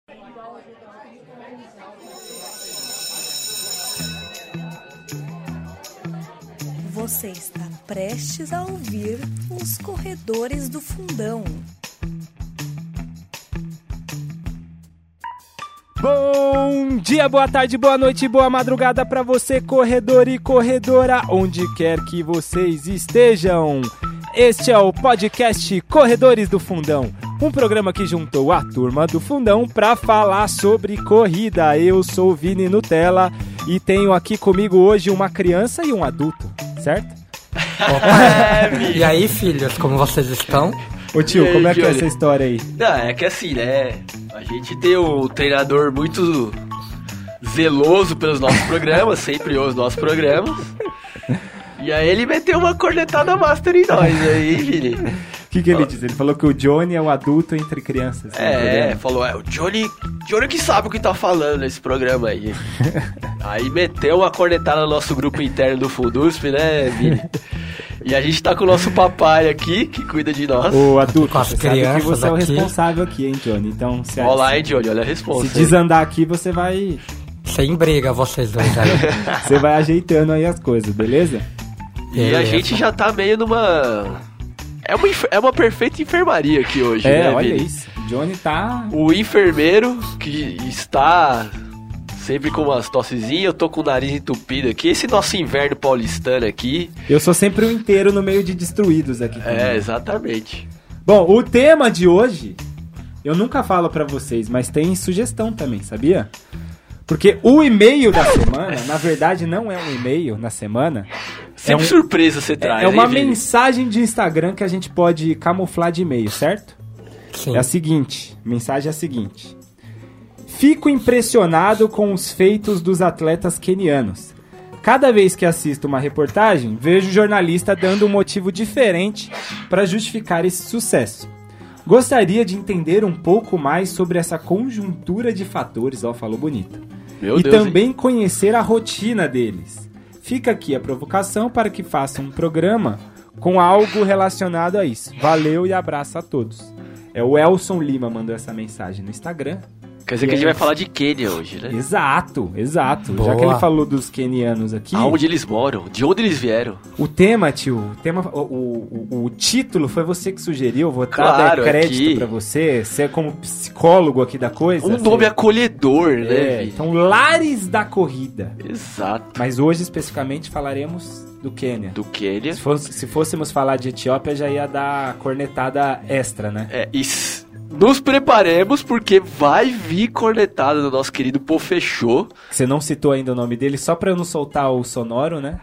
Você está prestes a ouvir Os Corredores do Fundão. Bom dia, boa tarde, boa noite, boa madrugada para você, corredor e corredora, onde quer que vocês estejam. Este é o podcast Corredores do Fundão, um programa que juntou a turma do Fundão para falar sobre corrida. Eu sou o Vini Nutella e tenho aqui comigo hoje uma criança e um adulto, certo? Opa, e aí, filhos, como vocês estão? Ô tio, como é que é essa história aí? Não, é que assim, né? A gente tem um treinador muito zeloso pelos nossos programas, sempre ouve os nossos programas. E aí ele meteu uma cornetada master em nós aí, Vini. O que ele disse? Ele falou que o Johnny é o adulto entre crianças. Falou, o Johnny que sabe o que tá falando nesse programa aí. Aí meteu uma cornetada no nosso grupo interno do Fundusp, né, Vini? E a gente tá com o nosso papai aqui, que cuida de nós. O adulto, com as você sabe que você é o responsável aqui, hein, Johnny? Então, olha lá, hein, Johnny, olha a resposta. Se desandar aqui, você vai... Sem briga, vocês dois aí. Você vai ajeitando aí as coisas, beleza? E a gente já tá meio numa... É uma perfeita enfermaria aqui hoje, né, olha Vini? isso. O Johnny tá... O enfermeiro que está sempre com umas tossezinhas, eu tô com o nariz entupido aqui. Esse nosso inverno paulistano aqui... Eu sou sempre o inteiro no meio de destruídos aqui. Também. Exatamente. Bom, o tema de hoje, eu nunca falo pra vocês, mas tem sugestão também, sabia? Porque o e-mail da semana, na verdade, não é um e-mail na semana. Sempre surpresa você traz. É uma mensagem de Instagram que a gente pode camuflar de e-mail, certo? Sim. É a seguinte, mensagem é a seguinte. Fico impressionado com os feitos dos atletas quenianos. Cada vez que assisto uma reportagem, vejo o jornalista dando um motivo diferente para justificar esse sucesso. Gostaria de entender um pouco mais sobre essa conjuntura de fatores, falou bonito. Meu e Deus, também conhecer a rotina deles. Fica aqui a provocação para que façam um programa com algo relacionado a isso. Valeu e abraço a todos. O Elson Lima mandou essa mensagem no Instagram. Quer dizer que a gente vai falar de Quênia hoje, né? Exato. Boa. Já que ele falou dos quenianos aqui... Aonde eles moram? De onde eles vieram? O tema, tio, o título foi você que sugeriu, vou dar crédito pra você é como psicólogo aqui da coisa. Um nome acolhedor, né? Então, Lares da Corrida. Exato. Mas hoje, especificamente, falaremos do Quênia. Do Quênia. Se fôssemos falar de Etiópia, já ia dar cornetada extra, né? Isso. Nos preparemos, porque vai vir cornetada do nosso querido Pofechô. Você não citou ainda o nome dele, só pra eu não soltar o sonoro, né?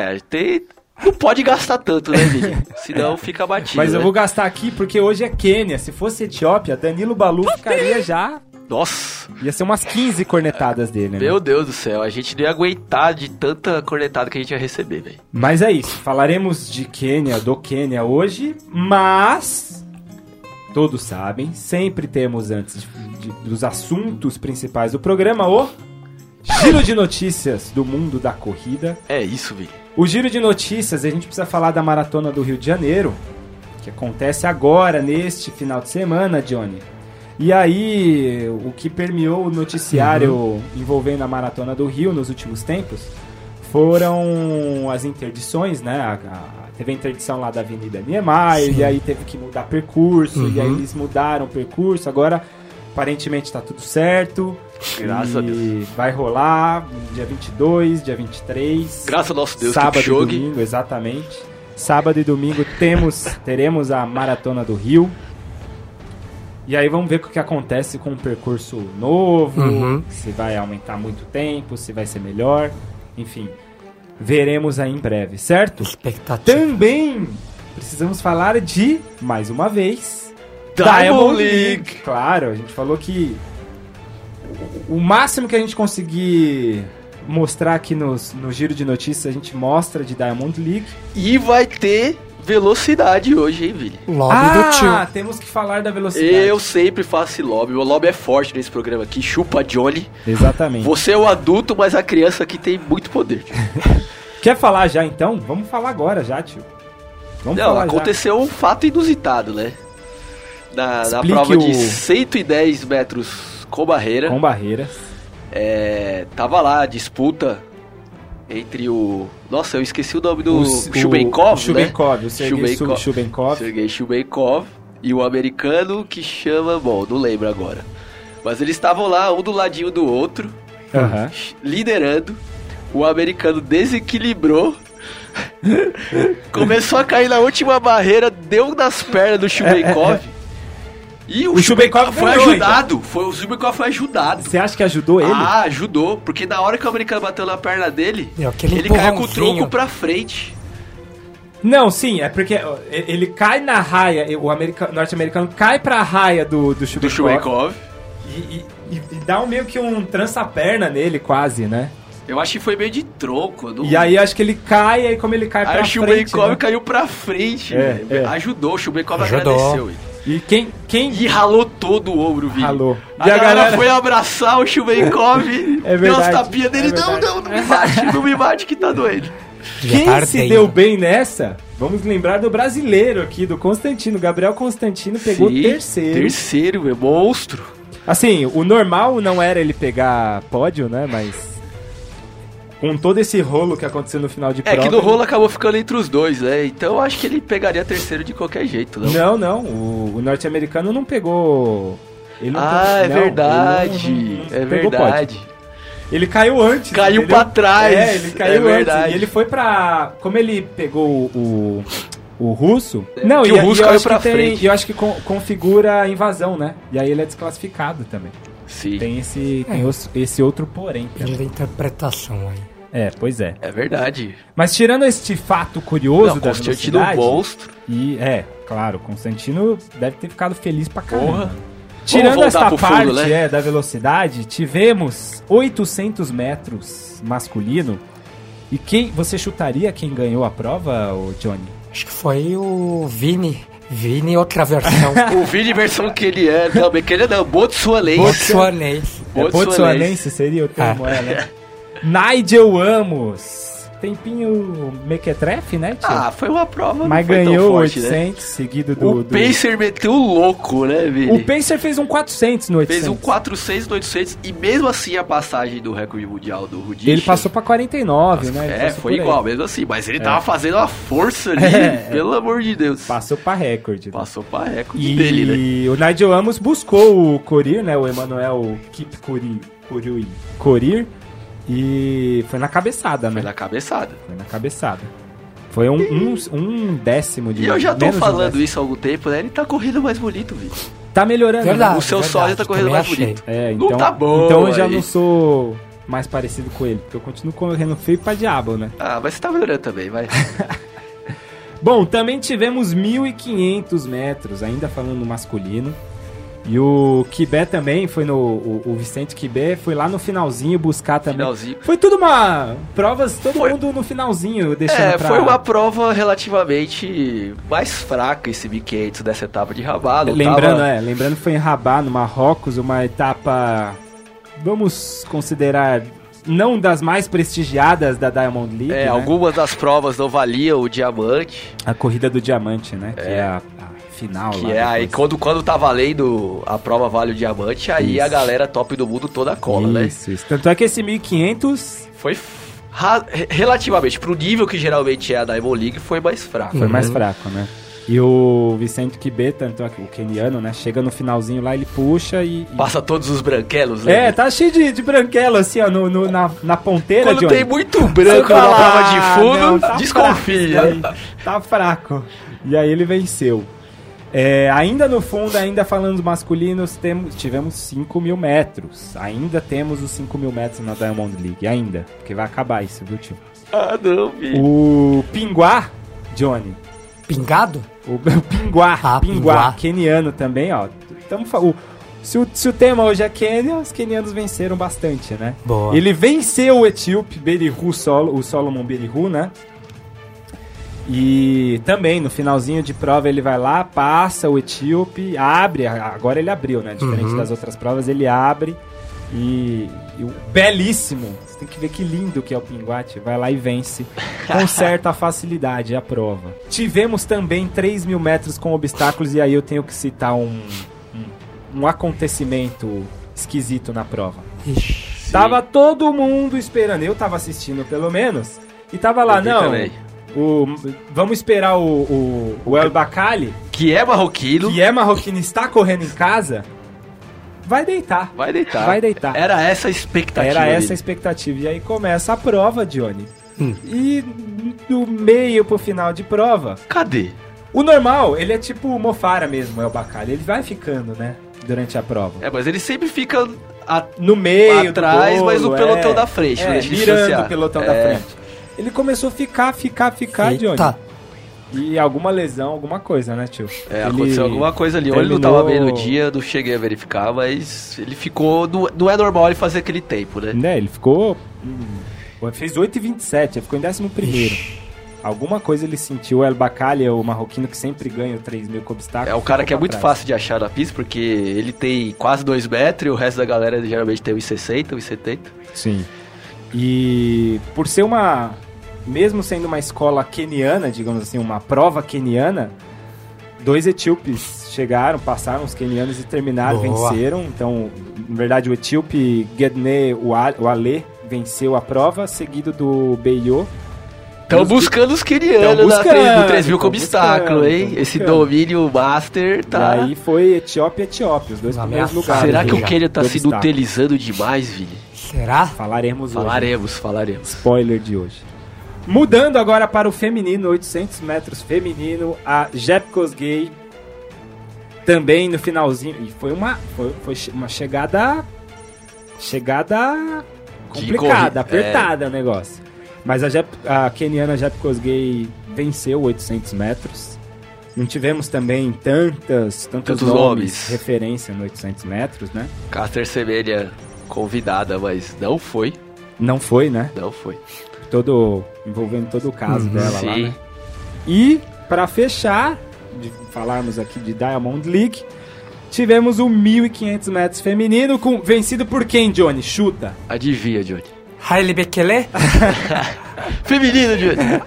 Não pode gastar tanto, né, Vini? Senão fica batido. Mas eu vou gastar aqui porque hoje é Quênia. Se fosse Etiópia, Danilo Balu ficaria já... Nossa! Ia ser umas 15 cornetadas dele, né? Meu Deus do céu, a gente não ia aguentar de tanta cornetada que a gente ia receber, velho. Mas é isso, falaremos de Quênia, do Quênia hoje, mas... Todos sabem, sempre temos antes dos assuntos principais do programa o Giro de Notícias do mundo da corrida. É isso, velho. O Giro de Notícias, a gente precisa falar da Maratona do Rio de Janeiro, que acontece agora, neste final de semana, Johnny. E aí, o que permeou o noticiário envolvendo a Maratona do Rio nos últimos tempos foram as interdições, né? Teve a interdição lá da Avenida Niemeyer, e aí teve que mudar percurso, e aí eles mudaram o percurso, agora aparentemente tá tudo certo. Graças a Deus. Vai rolar dia 22, dia 23. Graças ao nosso Deus, sábado e domingo, exatamente. Sábado e domingo teremos a Maratona do Rio. E aí vamos ver o que acontece com o percurso novo, se vai aumentar muito tempo, se vai ser melhor, enfim. Veremos aí em breve, certo? Expectativa. Também precisamos falar de, mais uma vez, Diamond League. Claro, a gente falou que o máximo que a gente conseguir mostrar aqui no Giro de Notícias, a gente mostra de Diamond League. E vai ter velocidade hoje, hein, Vini? Lobby do tio. Temos que falar da velocidade. Eu sempre faço esse lobby. O lobby é forte nesse programa aqui. Chupa Johnny. Exatamente. Você é o adulto, mas a criança aqui tem muito poder. Quer falar já, então? Vamos falar agora já, tio. Vamos falar aconteceu um fato inusitado, né? Na prova de 110 metros com barreira. Com barreiras. Tava lá a disputa entre o... Nossa, eu esqueci o nome do... Shubenkov, né? O Sergei Shubenkov e o americano que chama... Bom, não lembro agora. Mas eles estavam lá, um do ladinho do outro, liderando. O americano desequilibrou, começou a cair na última barreira, deu nas pernas do Shubenkov. E o Shubenkov foi ajudado. O Shubenkov foi ajudado. Você acha que ajudou ele? Ah, ajudou. Porque na hora que o americano bateu na perna dele, ele caiu com o tronco pra frente. Não, sim, é porque ele cai na raia, o norte-americano cai pra raia do Shubenkov. E dá meio que um trança-perna nele, quase, né? Eu acho que foi meio de tronco. E aí acho que ele cai, aí como ele cai pra frente... Aí o Shubenkov caiu pra frente. Ajudou, o Shubenkov agradeceu. E quem... E ralou todo o ombro, Vini. Ralou. A galera foi abraçar o Shubenkov, deu as tapinhas dele. Não me bate que tá doendo. Quem se deu bem nessa, vamos lembrar do brasileiro aqui, do Constantino. Gabriel Constantino pegou terceiro. Terceiro, monstro. Assim, o normal não era ele pegar pódio, né, mas... Com todo esse rolo que aconteceu no final de prova... É que no rolo acabou ficando entre os dois, né? Então eu acho que ele pegaria terceiro de qualquer jeito, não? Não. O norte-americano não pegou... Ele não é verdade. É verdade. Pódio. Ele caiu antes. Caiu pra trás. Ele caiu antes. E ele foi pra... Como ele pegou o russo... Não, o russo caiu pra frente. E eu acho que configura a invasão, né? E aí ele é desclassificado também. Sim. Tem esse outro porém. Ele da interpretação aí. Pois é. É verdade. Mas tirando este fato curioso da Constantino velocidade... monstro. E, claro, Constantino deve ter ficado feliz pra caramba. Tirando esta parte fundo, né? Da velocidade, tivemos 800 metros masculino. E você chutaria quem ganhou a prova, Johnny? Acho que foi o Vini. Vini, outra versão. O Vini, versão que ele é também. Que ele é Botsuanense. Botsuanense seria o termo, né? Nigel Amos. Tempinho mequetrefe, né, tio? Foi uma prova. Mas ganhou 800, né? Seguido do... O Pacer meteu louco, né, Vini? O Pacer fez um 400 no 800. Fez um 400 no 800 e mesmo assim a passagem do recorde mundial do Rudisha... Ele passou pra 49, né? Foi igual, mesmo assim. Mas ele tava fazendo uma força ali, pelo amor de Deus. Passou pra recorde. Passou pra recorde dele, né? E o Nigel Amos buscou o Korir, né? O Emmanuel Kip Korir. E foi na cabeçada, né? Foi na cabeçada. Foi um décimo de... E eu já tô falando isso há algum tempo, né? Ele tá correndo mais bonito, Vitor. Tá melhorando. Verdade, o seu sósia tá correndo mais bonito. Então, não tá bom. Então eu já não sou mais parecido com ele, porque eu continuo correndo feio pra diabo, né? Mas você tá melhorando também, vai. Bom, também tivemos 1.500 metros, ainda falando no masculino. E o Kibé também foi o Vicente Kibé foi lá no finalzinho buscar também. Foi tudo provas, mundo no finalzinho deixando foi uma prova relativamente mais fraca esse 1.500 dessa etapa de Rabat. Lembrando que foi em Rabat, no Marrocos, uma etapa, vamos considerar, não das mais prestigiadas da Diamond League, né? Algumas das provas não valiam o diamante. A corrida do diamante, né? Que é a final que lá. Aí quando tá valendo a prova vale o diamante, aí a galera top do mundo toda cola, né? Isso. Tanto é que esse 1.500 foi relativamente pro nível que geralmente é a Diamond League, foi mais fraco. Foi mais fraco, né? E o Vicente Kibé, tanto o keniano, né? Chega no finalzinho lá, ele puxa e... Passa todos os branquelos, né? Tá cheio de branquelo, assim, ó, na ponteira, Quando tem muito branco na prova de fundo, desconfia. Tá fraco. E aí ele venceu. Ainda no fundo, ainda falando dos masculinos, tivemos 5.000 metros. Ainda temos os 5.000 metros na Diamond League, ainda. Porque vai acabar isso, viu, tio? Não, filho. O Pinguá, Johnny. Pingado? O Pinguá, keniano também, ó. Se o tema hoje é Quênia, os quenianos venceram bastante, né? Boa. Ele venceu o etíope Berihu o Solomon Berihu, né? E também, no finalzinho de prova, ele vai lá, passa o etíope, abre, agora ele abriu, né? Diferente das outras provas, ele abre e o belíssimo, você tem que ver que lindo que é o Pinguate, vai lá e vence com certa facilidade a prova. Tivemos também 3.000 metros com obstáculos, e aí eu tenho que citar um acontecimento esquisito na prova. Ixi. Tava todo mundo esperando, eu tava assistindo pelo menos, e tava lá, Eu vi não, também. vamos esperar o El Bacali, Que é marroquino. que é marroquino e está correndo em casa, vai deitar. Vai deitar. Vai deitar. Era essa a expectativa. Era essa a dele. expectativa. E aí começa a prova, Johnny. E do meio pro final de prova, Cadê? o normal, ele é tipo o Mofara mesmo, é o Bacalhau. Ele vai ficando, né, durante a prova. É, mas ele sempre fica No meio atrás, do bolo, mas o pelotão da frente, não deixa de mirando distanciar. o pelotão da frente. Ele começou a ficar, Johnny. Eita. E alguma lesão, alguma coisa, né, tio? É, Ele aconteceu alguma coisa ali. Ou ele não terminou- tava bem no dia, não cheguei a verificar, mas ele ficou... Não é normal ele fazer aquele tempo, né? Né, ele ficou... fez 8,27, ele ficou em 11º. Alguma coisa ele sentiu. O El Bacali é o marroquino que sempre ganha o 3.000 com obstáculo. É um cara ficou que é pra muito trás. fácil de achar na pista, porque ele tem quase 2 metros e o resto da galera geralmente tem 1,60, 1,70. Sim. E por ser uma... Mesmo sendo uma escola queniana, digamos assim, uma prova queniana, 2 etíopes chegaram, passaram os quenianos e terminaram, Boa. venceram. Então, na verdade, o etíope Gedne Wale venceu a prova, seguido do Beyo. Estão buscando os quenianos Tão buscando, no 3.000 com tão obstáculo, buscando, hein? tão Esse buscando. domínio master tá... E aí foi Etiópia, os dois Uma primeiros ameaça. lugares. Será que o já. Quênia tá do se obstáculo. utilizando demais, Vini? Será? Falaremos hoje. Falaremos. Spoiler de hoje. Mudando agora para o feminino, 800 metros feminino, a Jep Kosgei também no finalzinho. E foi uma chegada complicada, corri- apertada o negócio. Mas a keniana Jep Kosgei venceu 800 metros. Não tivemos também tantos Tantos nomes, nomes. referência no 800 metros, né? Caster Semelha convidada, mas não foi. Não foi, né? Não foi. Envolvendo todo o caso dela lá, Sim. né? E, pra fechar, de falarmos aqui de Diamond League, tivemos o 1.500 metros feminino, vencido por quem, Johnny? Chuta. Adivinha, Johnny. Haile Bekele? Feminino, Johnny.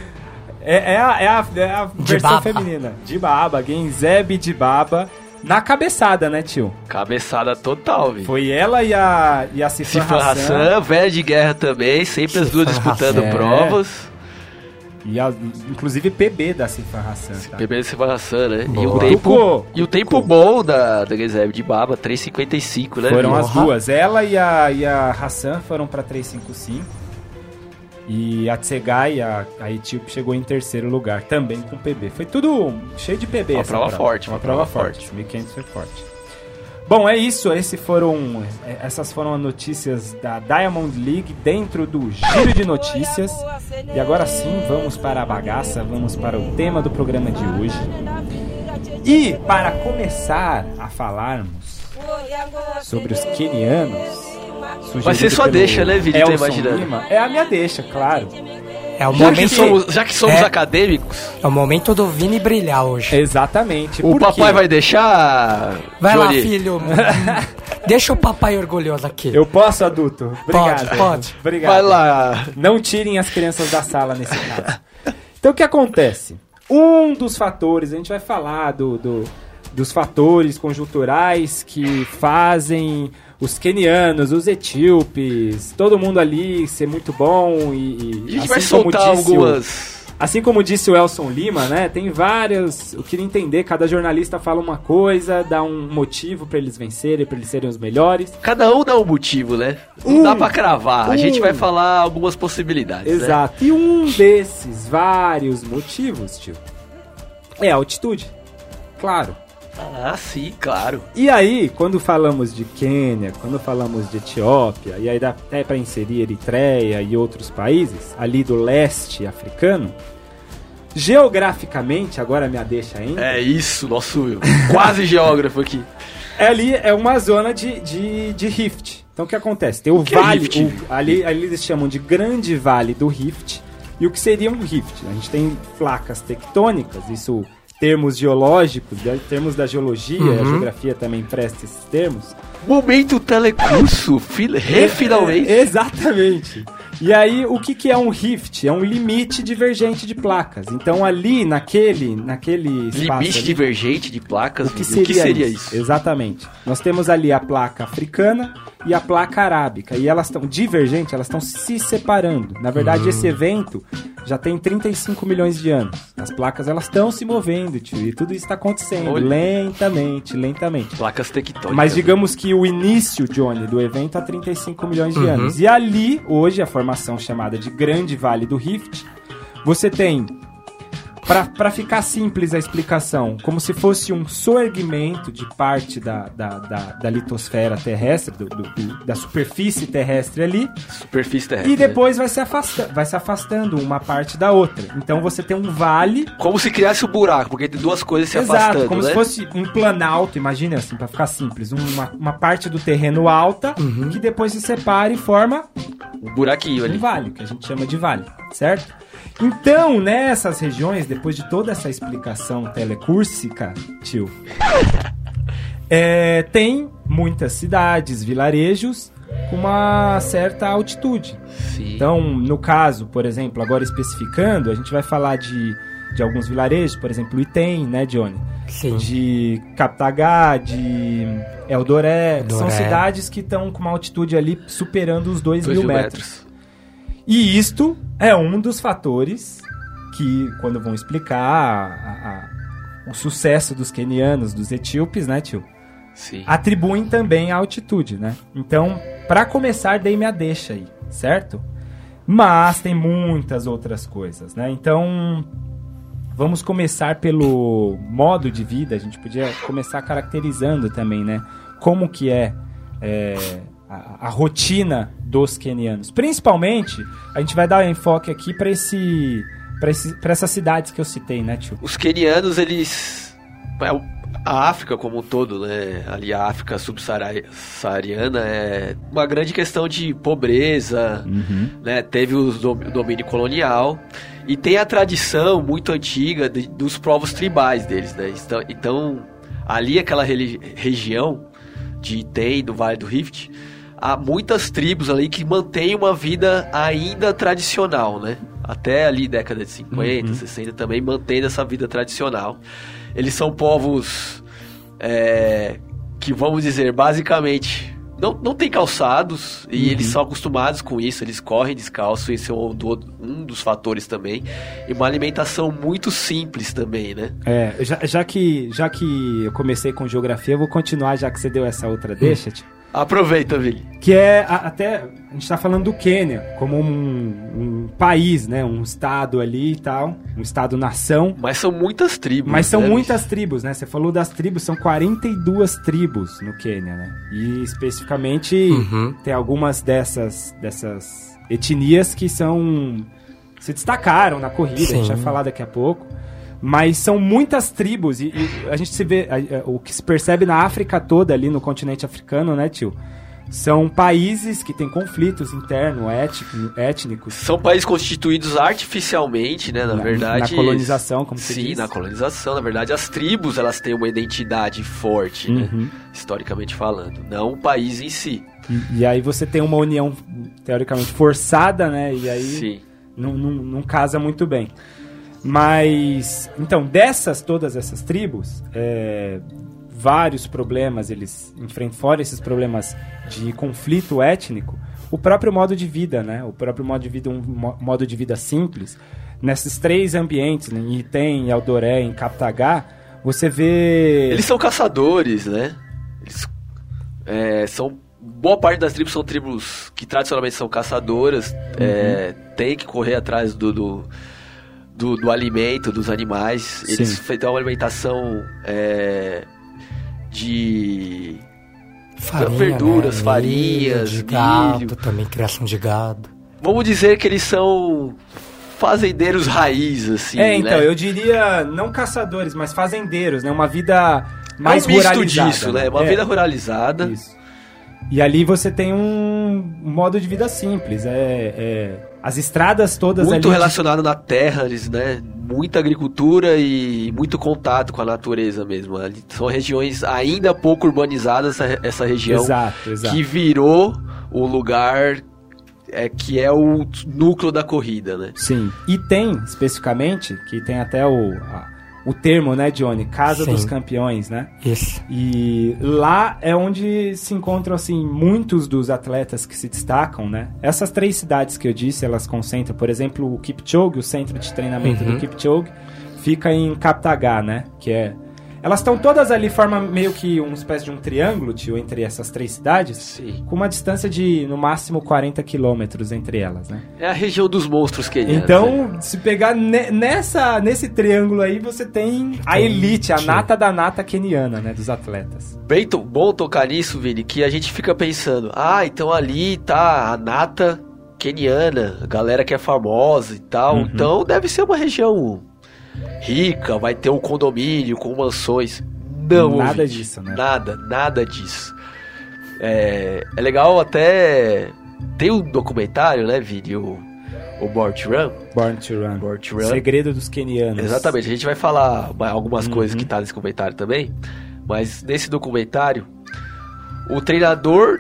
É a versão Dibaba. feminina. Dibaba, Genzebe Dibaba, na cabeçada, né, tio? Cabeçada total, Vini. Foi ela e a Sifan Sifan Hassan. Hassan, velha de guerra também, sempre as duas Sifan disputando Hassan. provas. Inclusive PB da Sifan Hassan, tá? Bebendo Sifan Hassan, né? Boa. E o tempo bom da Genzebe de Baba, 3,55, né? Foram Vini? as duas. Ela e a Hassan foram pra 3,55. E a Tsegai, a etíope, chegou em terceiro lugar, também com PB. Foi tudo cheio de PB. Uma essa prova forte, Uma uma prova prova forte. 1.500 foi forte. Bom, é isso. Essas foram as notícias da Diamond League dentro do Giro de Notícias. E agora sim, vamos para a bagaça, vamos para o tema do programa de hoje. E para começar a falarmos sobre os quenianos... Vai ser sua sugerido deixa, pelo né, Vini? Tô Elson imaginando. Lima. É a minha deixa, claro. É o Já que somos É. acadêmicos, É o momento do Vini brilhar hoje. Exatamente. o Por papai quê? vai deixar... Vai lá, Johnny? filho. Deixa o papai orgulhoso aqui. Eu posso, adulto? Obrigado. Pode. Obrigado. Vai lá. Não tirem as crianças da sala nesse caso. Então, o que acontece? Um dos fatores, a gente vai falar dos fatores conjunturais que fazem os quenianos, os etíopes, todo mundo ali ser muito bom e A gente assim vai como soltar disse algumas... Assim como disse o Elson Lima, né? Tem vários. Eu queria entender, cada jornalista fala uma coisa, dá um motivo pra eles vencerem, pra eles serem os melhores. Cada um dá um motivo, né? Não dá pra cravar. A gente vai falar algumas possibilidades, né? Exato. E um desses vários motivos, tio, é a altitude. Claro. Ah, sim, claro. E aí, quando falamos de Quênia, quando falamos de Etiópia, e aí dá até pra inserir Eritreia e outros países, ali do leste africano, geograficamente, agora me deixa ainda, É isso, nosso quase geógrafo aqui. ali é uma zona de rift. Então o que acontece? Tem o que é vale, rift? ali eles chamam de Grande Vale do Rift, e o que seria um rift? A gente tem placas tectônicas, isso termos geológicos, termos da geologia, a geografia também presta esses termos. Momento telecurso, finalmente. Exatamente. E aí, o que é um rift? É um limite divergente de placas. Então, ali, naquele espaço... Limite ali, divergente de placas? O que seria isso? Exatamente. Nós temos ali a placa africana e a placa arábica. E elas estão divergentes, elas estão se separando. Na verdade, esse evento já tem 35 milhões de anos. As placas, elas estão se movendo, tio. E tudo isso está acontecendo lentamente. Placas tectônicas. Mas digamos que o início, Johnny, do evento há 35 milhões de anos. E ali, hoje, a formação chamada de Grande Vale do Rift, você tem, para ficar simples a explicação, como se fosse um soerguimento de parte da litosfera terrestre, da superfície terrestre ali. Superfície terrestre. E depois vai se afastando uma parte da outra. Então você tem um vale... Como se criasse um buraco, porque tem duas coisas se afastando, como se fosse um planalto, imagina assim, para ficar simples. Uma parte do terreno alta, que depois se separa e forma... Um buraquinho ali. Um vale, que a gente chama de vale, certo? Então, nessas regiões, depois de toda essa explicação telecúrsica, tio, tem muitas cidades, vilarejos, com uma certa altitude. Sim. Então, no caso, por exemplo, agora especificando, a gente vai falar de alguns vilarejos, por exemplo, Item, né, Johnny? Sim. De Captagá, de Eldoré. São cidades que estão com uma altitude ali superando os 2.000 metros. E isto é um dos fatores que, quando vão explicar o sucesso dos quenianos, dos etíopes, né, tio? Sim. Atribuem também a altitude, né? Então, para começar, dei minha deixa aí, certo? Mas tem muitas outras coisas, né? Então, vamos começar pelo modo de vida. A gente podia começar caracterizando também, né? Como que é a rotina dos quenianos. Principalmente, a gente vai dar enfoque aqui para essas cidades que eu citei, né, tio? Os quenianos, eles... A África como um todo, né? Ali a África subsaariana é uma grande questão de pobreza, né? Teve o domínio colonial e tem a tradição muito antiga dos povos tribais deles, né? Então ali aquela região de Item, do Vale do Rift, há muitas tribos ali que mantêm uma vida ainda tradicional, né? Até ali década de 50, 60 também mantendo essa vida tradicional. Eles são povos que, vamos dizer, basicamente não tem calçados e eles são acostumados com isso, eles correm descalços, esse é um dos fatores também, e uma alimentação muito simples também, né? Já que eu comecei com geografia, eu vou continuar, já que você deu essa outra deixa, tio. Aproveita, Vili. Que é, até, a gente tá falando do Quênia como um país, né? Um estado ali e tal, um estado-nação. Mas são muitas tribos. Mas são muitas tribos, né? Você falou das tribos, são 42 tribos no Quênia, né? E especificamente tem algumas dessas etnias que se destacaram na corrida, a gente vai falar daqui a pouco. Mas são muitas tribos e a gente se vê, o que se percebe na África toda, ali no continente africano, né, tio? São países que têm conflitos internos, étnicos. São países constituídos artificialmente, né, na verdade. Na colonização, como você diz. Sim, na colonização. Na verdade, as tribos, elas têm uma identidade forte, né, historicamente falando. Não o país em si. E aí você tem uma união, teoricamente, forçada, né, e aí Sim. Não casa muito bem. Mas, então, todas essas tribos, vários problemas eles enfrentam, fora esses problemas de conflito étnico, o próprio modo de vida, né? O próprio modo de vida, um modo de vida simples. Nesses 3 ambientes, né? Em Item, em Eldoré, em Captagá, você vê... Eles são caçadores, né? Boa parte das tribos são tribos que tradicionalmente são caçadoras, tem que correr atrás do alimento dos animais. Sim. Eles têm uma alimentação de farinha, verduras, né? farinhas, de gado, milho. também criação de gado. Vamos dizer que eles são fazendeiros raiz, assim, então, né? eu diria não caçadores, mas fazendeiros, né? Uma vida mais um misto ruralizada. disso, né? Uma vida ruralizada. Isso. E ali você tem um modo de vida simples. As estradas todas muito ali... relacionado na terra, né? Muita agricultura e muito contato com a natureza mesmo. Ali são regiões ainda pouco urbanizadas, essa região. Exato. Que virou um lugar que é o núcleo da corrida, né? Sim. E tem, especificamente, que tem até o termo, né, Johnny? Casa Sim. dos Campeões, né? Isso. E lá é onde se encontram, assim, muitos dos atletas que se destacam, né? Essas 3 cidades que eu disse, elas concentram, por exemplo, o Kipchoge, o centro de treinamento do Kipchoge, fica em Kaptaga, né? Que é... Elas estão todas ali, forma meio que uma espécie de um triângulo, tio, entre essas 3 cidades. Sim. Com uma distância de, no máximo, 40 quilômetros entre elas, né? É a região dos monstros quenianos. Então, se pegar nesse triângulo aí, você tem a elite, a nata da nata queniana, né? Dos atletas. Bem bom tocar nisso, Vini, que a gente fica pensando, então ali tá a nata queniana, a galera que é famosa e tal, então deve ser uma região rica, vai ter um condomínio com mansões. Não, Nada ouvinte, disso, né? Nada disso. É legal até... Tem um documentário, né, Vini, o Born to Run. Born to Run. Born to Run. Segredo dos quenianos. Exatamente, a gente vai falar algumas coisas que tá nesse comentário também, mas nesse documentário, o treinador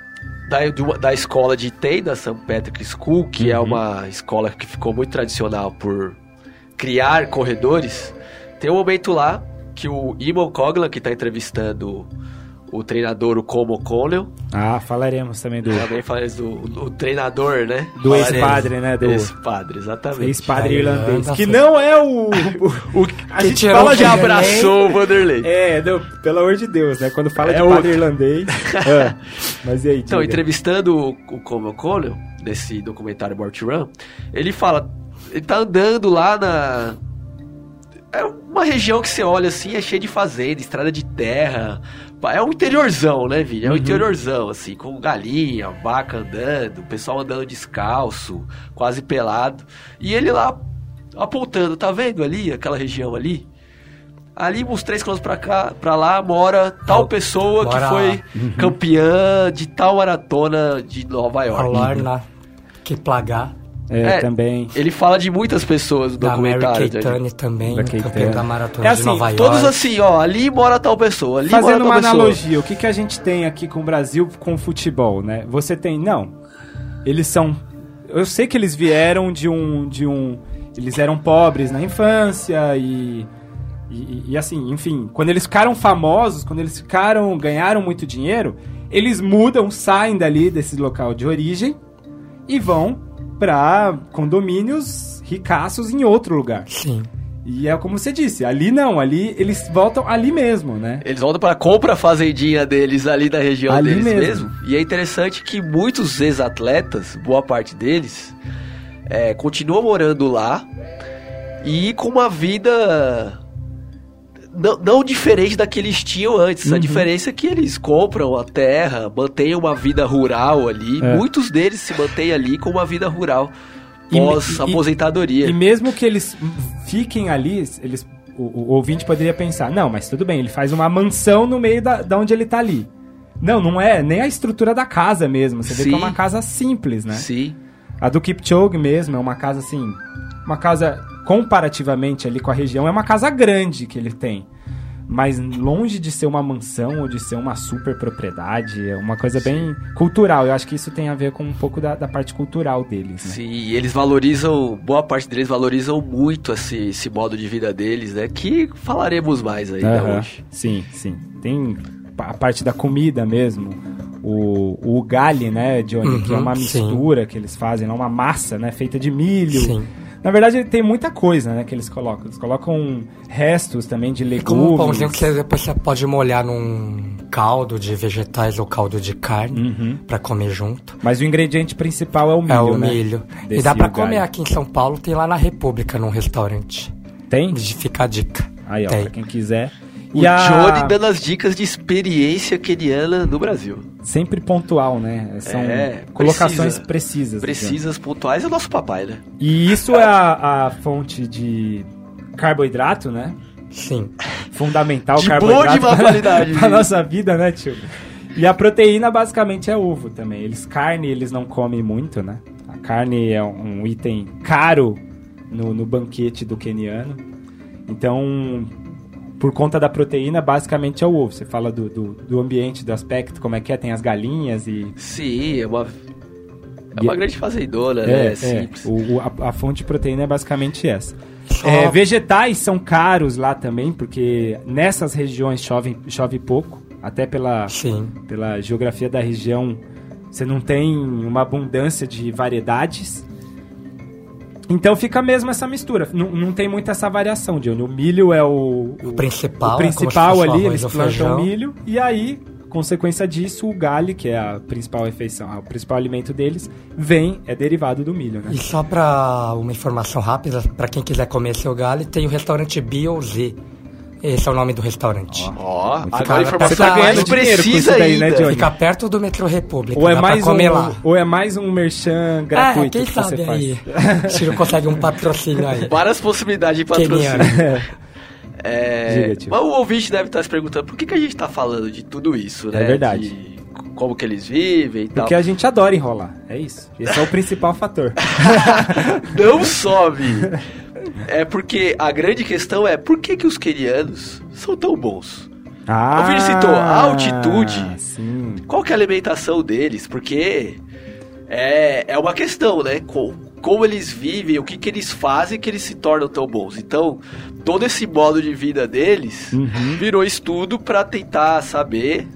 da escola de Iten, da St. Patrick's School, que é uma escola que ficou muito tradicional por criar corredores, tem um momento lá que o Eamon Coughlin, que tá entrevistando o treinador, o Colm O'Connell. Falaremos também do... Também faz do treinador, né? Do ex-padre, né? Do ex-padre, exatamente. ex-padre irlandês. Que Foi. não é o a gente tirou fala o de Que Vanderlei. abraçou o Vanderlei. pelo amor de Deus, né? Quando fala de outro. padre irlandês... Mas e aí, Então, diga. entrevistando o Colm O'Connell, nesse documentário Born to Run, ele fala... Ele tá andando lá na... É uma região que você olha assim, é cheia de fazenda, estrada de terra. É um interiorzão, né, Vini? É um interiorzão, assim, com galinha, vaca andando, o pessoal andando descalço, quase pelado. E ele lá apontando, tá vendo ali, aquela região ali? Ali, uns 3 km pra lá, mora tal pessoa que foi campeã de tal maratona de Nova York. Alarna, que plagar. Também. Ele fala de muitas pessoas no Da Mary documentário. Keitane também, Da campeã Keitane. da maratona É de assim, Nova York. Todos assim, ali mora tal pessoa, ali Fazendo mora uma tal pessoa. analogia, o que a gente tem aqui com o Brasil com o futebol, né? Você tem... Não. Eles são... Eu sei que eles vieram de um... Eles eram pobres na infância e assim, enfim... Quando eles ficaram famosos, quando eles ganharam muito dinheiro, eles mudam, saem dali desse local de origem e vão para condomínios ricaços em outro lugar. Sim. E é como você disse, ali não, ali eles voltam ali mesmo, né? Eles voltam para compra a fazendinha deles ali da região Ali deles mesmo. mesmo. E é interessante que muitos ex-atletas, boa parte deles, continuam morando lá e com uma vida não diferente da que eles tinham antes. A diferença é que eles compram a terra, mantêm uma vida rural ali. Muitos deles se mantêm ali com uma vida rural pós-aposentadoria. E mesmo que eles fiquem ali, o ouvinte poderia pensar, não, mas tudo bem, ele faz uma mansão no meio da onde ele tá ali. Não é nem a estrutura da casa mesmo. Você vê que é uma casa simples, né? Sim. A do Kipchoge mesmo é uma casa assim... Uma casa, comparativamente ali com a região, é uma casa grande que ele tem. Mas longe de ser uma mansão ou de ser uma super propriedade, é uma coisa bem cultural. Eu acho que isso tem a ver com um pouco da parte cultural deles, né? Sim, e eles valorizam, boa parte deles valorizam muito esse modo de vida deles, né? Que falaremos mais aí hoje. Sim. Tem a parte da comida mesmo. O ugali, né, Johnny? Que é uma mistura que eles fazem, uma massa, né, feita de milho. Sim. Na verdade, tem muita coisa, né, que eles colocam. Eles colocam restos também de legumes. Como um pãozinho que depois você pode molhar num caldo de vegetais ou caldo de carne pra comer junto. Mas o ingrediente principal é o milho, É o né? milho. E Desse dá pra ugali. comer aqui em São Paulo, tem lá na República, num restaurante. Tem? Fica a dica. Aí, ó, Tem. pra quem quiser. O Johnny dando as dicas de experiência queniana no Brasil. Sempre pontual, né? São colocações precisas. Precisas, pontuais, é o nosso papai, né? E isso é a fonte de carboidrato, né? Sim. Fundamental, De carboidrato boa ou de má qualidade, pra gente? nossa vida, né, tio? E a proteína basicamente é ovo também. Carne eles não comem muito, né? A carne é um item caro no banquete do queniano. Então, por conta da proteína, basicamente é o ovo. Você fala do ambiente, do aspecto, como é que é, tem as galinhas e... Sim, É uma grande fazendona, né? Simples. A fonte de proteína é basicamente essa. Vegetais são caros lá também, porque nessas regiões chove pouco, até pela geografia da região, você não tem uma abundância de variedades. Então fica mesmo essa mistura, não tem muita essa variação, Johnny. O milho é o principal ali, eles plantam milho, e aí, consequência disso, o galho, que é a principal refeição, o principal alimento deles, é derivado do milho, né? E só para uma informação rápida, para quem quiser comer seu galho, tem o restaurante BioZ. Esse é o nome do restaurante. Agora a informação você tá ganhando dinheiro com isso daí, né, Johnny? Fica perto do Metrô República, ou é mais um merchan gratuito quem que sabe você aí. faz. Se não consegue um patrocínio aí. Várias possibilidades de patrocínio. Mas o ouvinte deve estar se perguntando por que a gente está falando de tudo isso, né? É verdade. De como que eles vivem e tal. Porque a gente adora enrolar, é isso. Esse é o principal fator. Não sobe. É porque a grande questão é por que os quenianos são tão bons? O Vini citou a altitude. Sim. Qual que é a alimentação deles? Porque é uma questão, né? Como eles vivem, o que eles fazem que eles se tornam tão bons. Então, todo esse modo de vida deles virou estudo para tentar saber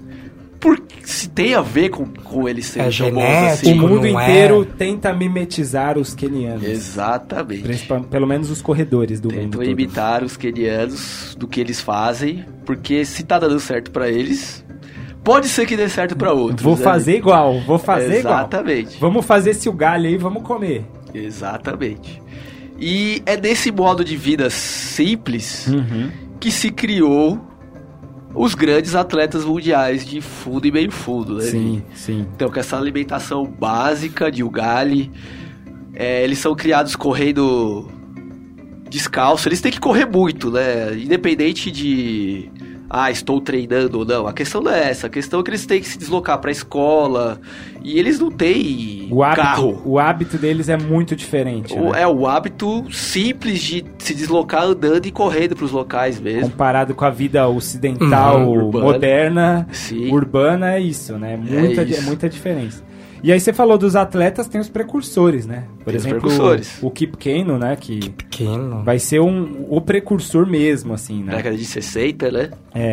se tem a ver com eles serem tão bons assim. O mundo inteiro tenta mimetizar os quenianos. Exatamente. Pelo menos os corredores do mundo Tentam todo. imitar os quenianos do que eles fazem, porque se tá dando certo para eles, pode ser que dê certo para outros. Vou fazer igual. Exatamente. Vamos fazer esse galho aí, vamos comer. Exatamente. E é nesse modo de vida simples que se criou os grandes atletas mundiais de fundo e meio fundo, né? Sim. Então, com essa alimentação básica de ugali, eles são criados correndo descalço. Eles têm que correr muito, né? Independente de... estou treinando ou não. A questão não é essa. A questão é que eles têm que se deslocar para a escola. E eles não têm carro. O hábito deles é muito diferente. É o hábito simples de se deslocar andando e correndo para os locais mesmo. Comparado com a vida ocidental, moderna, urbana, é isso, né? Muita diferença. E aí você falou dos atletas, tem os precursores, né? Por exemplo, o Kip Keino, né? Que vai ser o precursor mesmo, assim, né? Década de 60, né?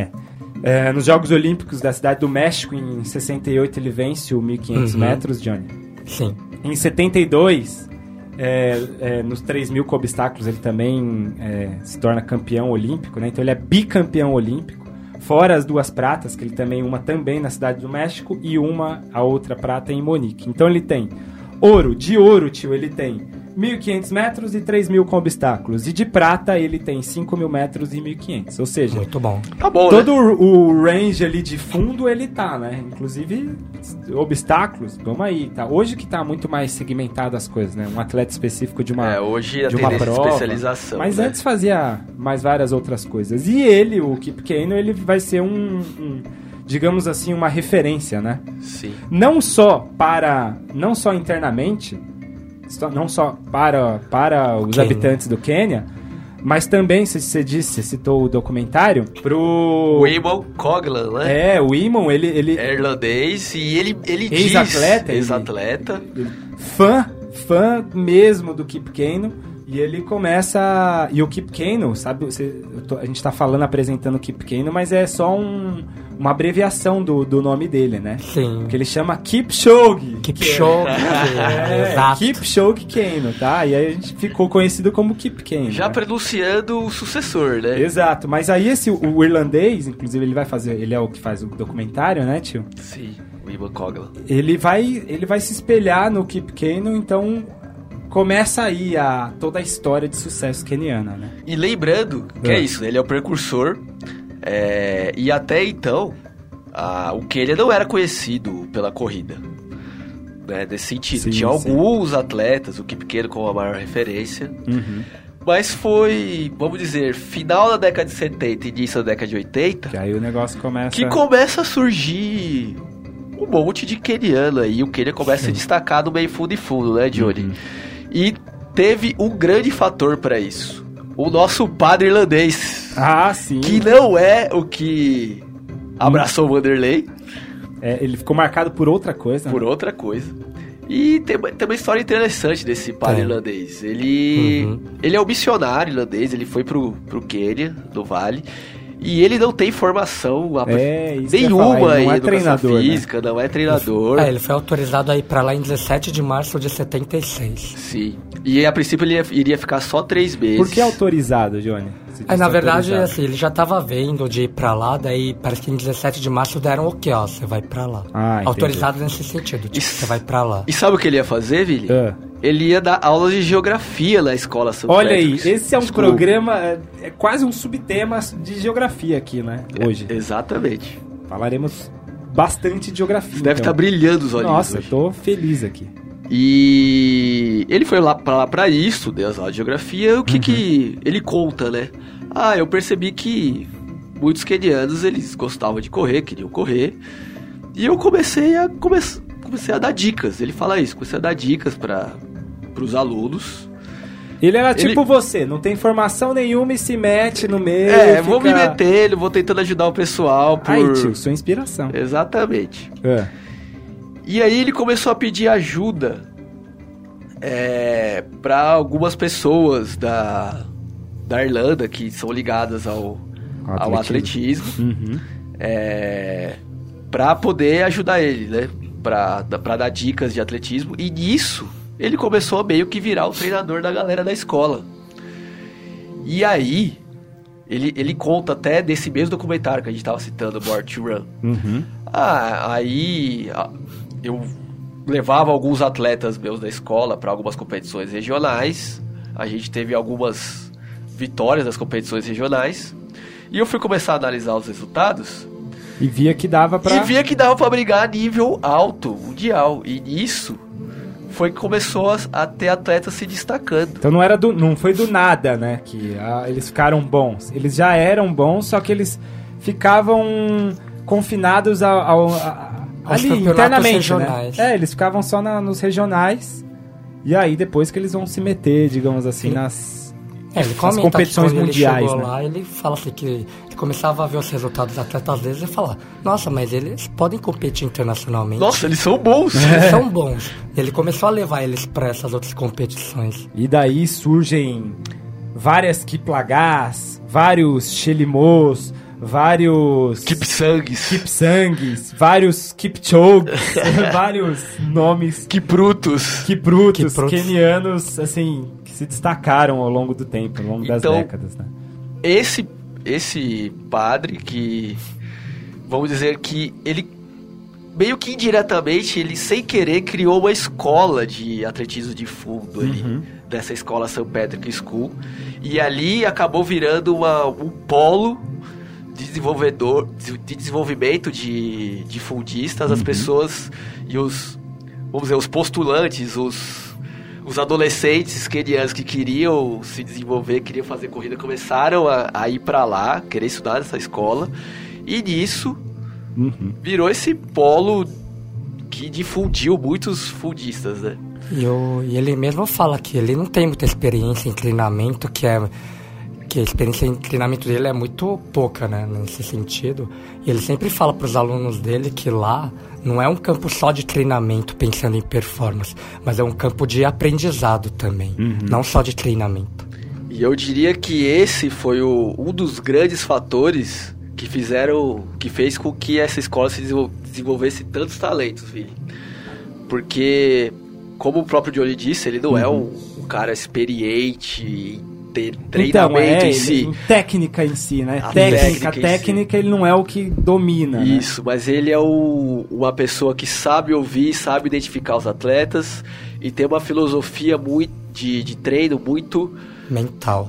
Nos Jogos Olímpicos da Cidade do México, em 68, ele vence o 1.500 metros, Johnny. Sim. Em 72, nos 3.000 com obstáculos, ele também se torna campeão olímpico, né? Então ele é bicampeão olímpico. Fora as 2 pratas, que ele também, uma também na Cidade do México e a outra prata em Munique. Então ele tem ouro, tio, ele tem 1.500 metros e 3.000 com obstáculos. E de prata ele tem 5.000 metros e 1.500. Ou seja, muito bom. Tá bom, todo o range ali de fundo ele tá, né? Inclusive obstáculos, vamos aí, tá? Hoje que tá muito mais segmentado as coisas, né? Um atleta específico de uma hoje a de uma prova, especialização. Mas né? antes fazia mais várias outras coisas. E ele, o Kip Keino, ele vai ser digamos assim, uma referência, né? Sim. Não só internamente, não só para os habitantes do Quênia, mas também, você citou o documentário, pro... O Eamon Coghlan, né? O Eamon, ele... É irlandês, e ele ex-atleta. Ex-atleta. Fã mesmo do Kip Keino. E ele começa... E o Kip Keino, sabe? A gente tá apresentando o Kip Keino, mas é só uma abreviação do nome dele, né? Sim. Que ele chama Kipchoge. Kipchoge. Exato. Kipchoge Keino, tá? E aí a gente ficou conhecido como Kip Keino. Já né? pronunciando o sucessor, né? Exato. Mas aí o irlandês, inclusive ele é o que faz o documentário, né, tio? Sim, o Eamon Coghlan. Ele vai se espelhar no Kip Keino, então... Começa aí toda a história de sucesso queniana, né? E lembrando que é isso, ele é o precursor. E até então, o Quênia não era conhecido pela corrida. Né, nesse sentido. Sim, tinha alguns atletas, o Kip Keino como a maior referência. Mas foi, vamos dizer, final da década de 70 e início da década de 80... Que aí o negócio começa... Que começa a surgir um monte de queniano aí. O Quênia começa a se destacar no meio fundo e fundo, né, Johnny? E teve um grande fator para isso. O nosso padre irlandês. Sim. Que não é o que abraçou o Vanderlei. Ele ficou marcado por outra coisa. Por outra coisa. E tem uma história interessante desse padre irlandês. Ele é um missionário irlandês, ele foi pro Quênia, do Vale, e ele não tem formação nenhuma em educação física, né? Não é treinador. Ele foi autorizado a ir pra lá em 17 de março de 76. Sim. E a princípio ele iria ficar só 3 meses. Por que autorizado, Johnny? Na verdade, assim, ele já tava vendo de ir pra lá, daí parece que em 17 de março deram ok, ó, você vai pra lá. Autorizado nesse sentido, tipo, você vai pra lá. E sabe o que ele ia fazer, Vili? Ele ia dar aulas de geografia na escola St. Olha Patrick's aí, esse é um programa, é quase um subtema de geografia aqui, né, hoje. Exatamente. Falaremos bastante de geografia. Você deve estar brilhando os olhinhos. Nossa, hoje. Tô feliz aqui. E ele foi lá pra isso, deu as aulas de geografia. O que ele conta, né? Eu percebi que muitos quenianos, eles gostavam de correr, queriam correr. E eu comecei a dar dicas. Ele fala isso, comecei a dar dicas pros alunos. Ele era tipo você, não tem formação nenhuma e se mete no meio. Vou me metendo, vou tentando ajudar o pessoal. Aí, tio, sua inspiração. Exatamente. E aí ele começou a pedir ajuda para algumas pessoas da Irlanda que são ligadas ao atletismo, para poder ajudar ele, né? Para dar dicas de atletismo. E nisso ele começou a meio que virar o treinador da galera da escola. E aí ele conta até desse mesmo documentário que a gente estava citando, Born to Run. Aí eu levava alguns atletas meus da escola para algumas competições regionais. A gente teve algumas vitórias das competições regionais. E eu fui começar a analisar os resultados. E via que dava pra brigar a nível alto, mundial. E nisso foi que começou a ter atletas se destacando. Então não foi do nada, né? Que eles ficaram bons. Eles já eram bons, só que eles ficavam confinados ali, internamente, regionais. Né? Eles ficavam só nos regionais. E aí, depois que eles vão se meter, digamos assim, nas competições mundiais. Ele chegou, né? Lá, ele fala assim que ele começava a ver os resultados dos atletas às vezes e falar: nossa, mas eles podem competir internacionalmente. Nossa, eles são bons. Eles são bons. Ele começou a levar eles para essas outras competições. E daí surgem várias Kiplagas, vários Chelimos, vários Kipsangues, vários Kipchoges, vários nomes Kiprutos, quenianos, assim, que se destacaram ao longo do tempo, ao longo das décadas, né? Esse padre que, vamos dizer que ele, meio que indiretamente, ele sem querer criou uma escola de atletismo de fundo ali, dessa escola St. Patrick's School, e ali acabou virando um polo de desenvolvimento de fundistas. As pessoas e os postulantes, os adolescentes quenianos que queriam se desenvolver, queriam fazer corrida, começaram a ir para lá, querer estudar nessa escola, e nisso virou esse polo que difundiu muitos fundistas, né? E ele mesmo fala que ele não tem muita experiência em treinamento, que a experiência em treinamento dele é muito pouca, né, nesse sentido. E ele sempre fala para os alunos dele que lá não é um campo só de treinamento pensando em performance, mas é um campo de aprendizado também, não só de treinamento. E eu diria que esse foi um dos grandes fatores que fez com que essa escola se desenvolvesse tantos talentos, Vili. Porque, como o próprio Johnny disse, ele não é um cara experiente treinamento em si. Técnica em si, né? Técnica ele não é o que domina. Isso, né? Mas ele é uma pessoa que sabe ouvir, sabe identificar os atletas e tem uma filosofia muito de treino muito mental.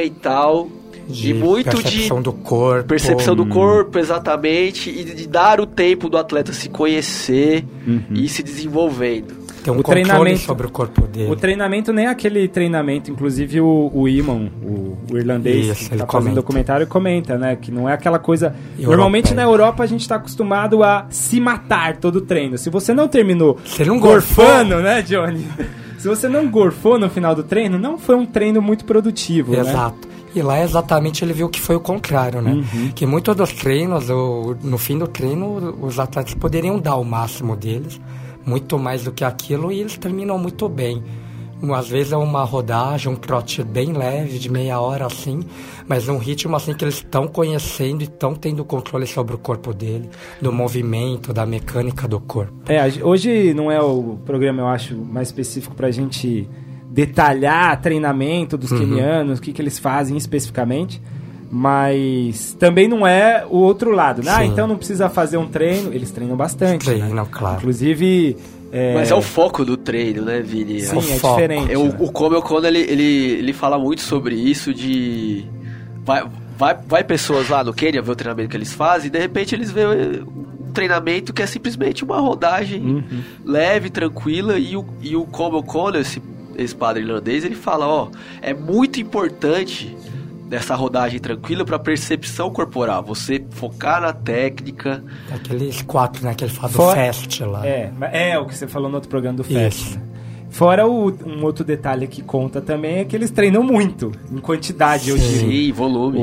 E muito percepção do corpo. Percepção do corpo, exatamente. E de dar o tempo do atleta se conhecer e ir se desenvolvendo. Tem um controle sobre o corpo dele. O treinamento nem é aquele treinamento, inclusive o Iman, o irlandês, que está fazendo documentário, comenta, né? Que não é aquela coisa... Normalmente na Europa a gente está acostumado a se matar todo o treino. Se você não terminou gorfando, né, Johnny? Se você não gorfou no final do treino, não foi um treino muito produtivo, Exato. Né? E lá exatamente ele viu que foi o contrário, né? Que muitos dos treinos, no fim do treino, os atletas poderiam dar o máximo deles, muito mais do que aquilo e eles terminam muito bem. Às vezes é uma rodagem, um trote bem leve, de meia hora assim, mas num ritmo assim que eles estão conhecendo e estão tendo controle sobre o corpo dele, do movimento, da mecânica do corpo. Hoje não é o programa, eu acho, mais específico pra gente detalhar treinamento dos quenianos, o que eles fazem especificamente, mas também não é o outro lado, né? Então não precisa fazer um treino, eles treinam bastante. Treinam, claro. Inclusive... Mas é o foco do treino, né, Vini? Sim, é diferente. O Como Kono, ele fala muito sobre isso de... Vai pessoas lá no Quênia ver o treinamento que eles fazem e de repente eles veem um treinamento que é simplesmente uma rodagem leve, tranquila e o Como Kono, esse padre irlandês, ele fala, é muito importante dessa rodagem tranquila para percepção corporal, você focar na técnica. Aqueles 4, né, que ele fala do FAST lá. É o que você falou no outro programa do FAST. Fora um outro detalhe que conta também é que eles treinam muito, em quantidade, eu digo. Sim, volume.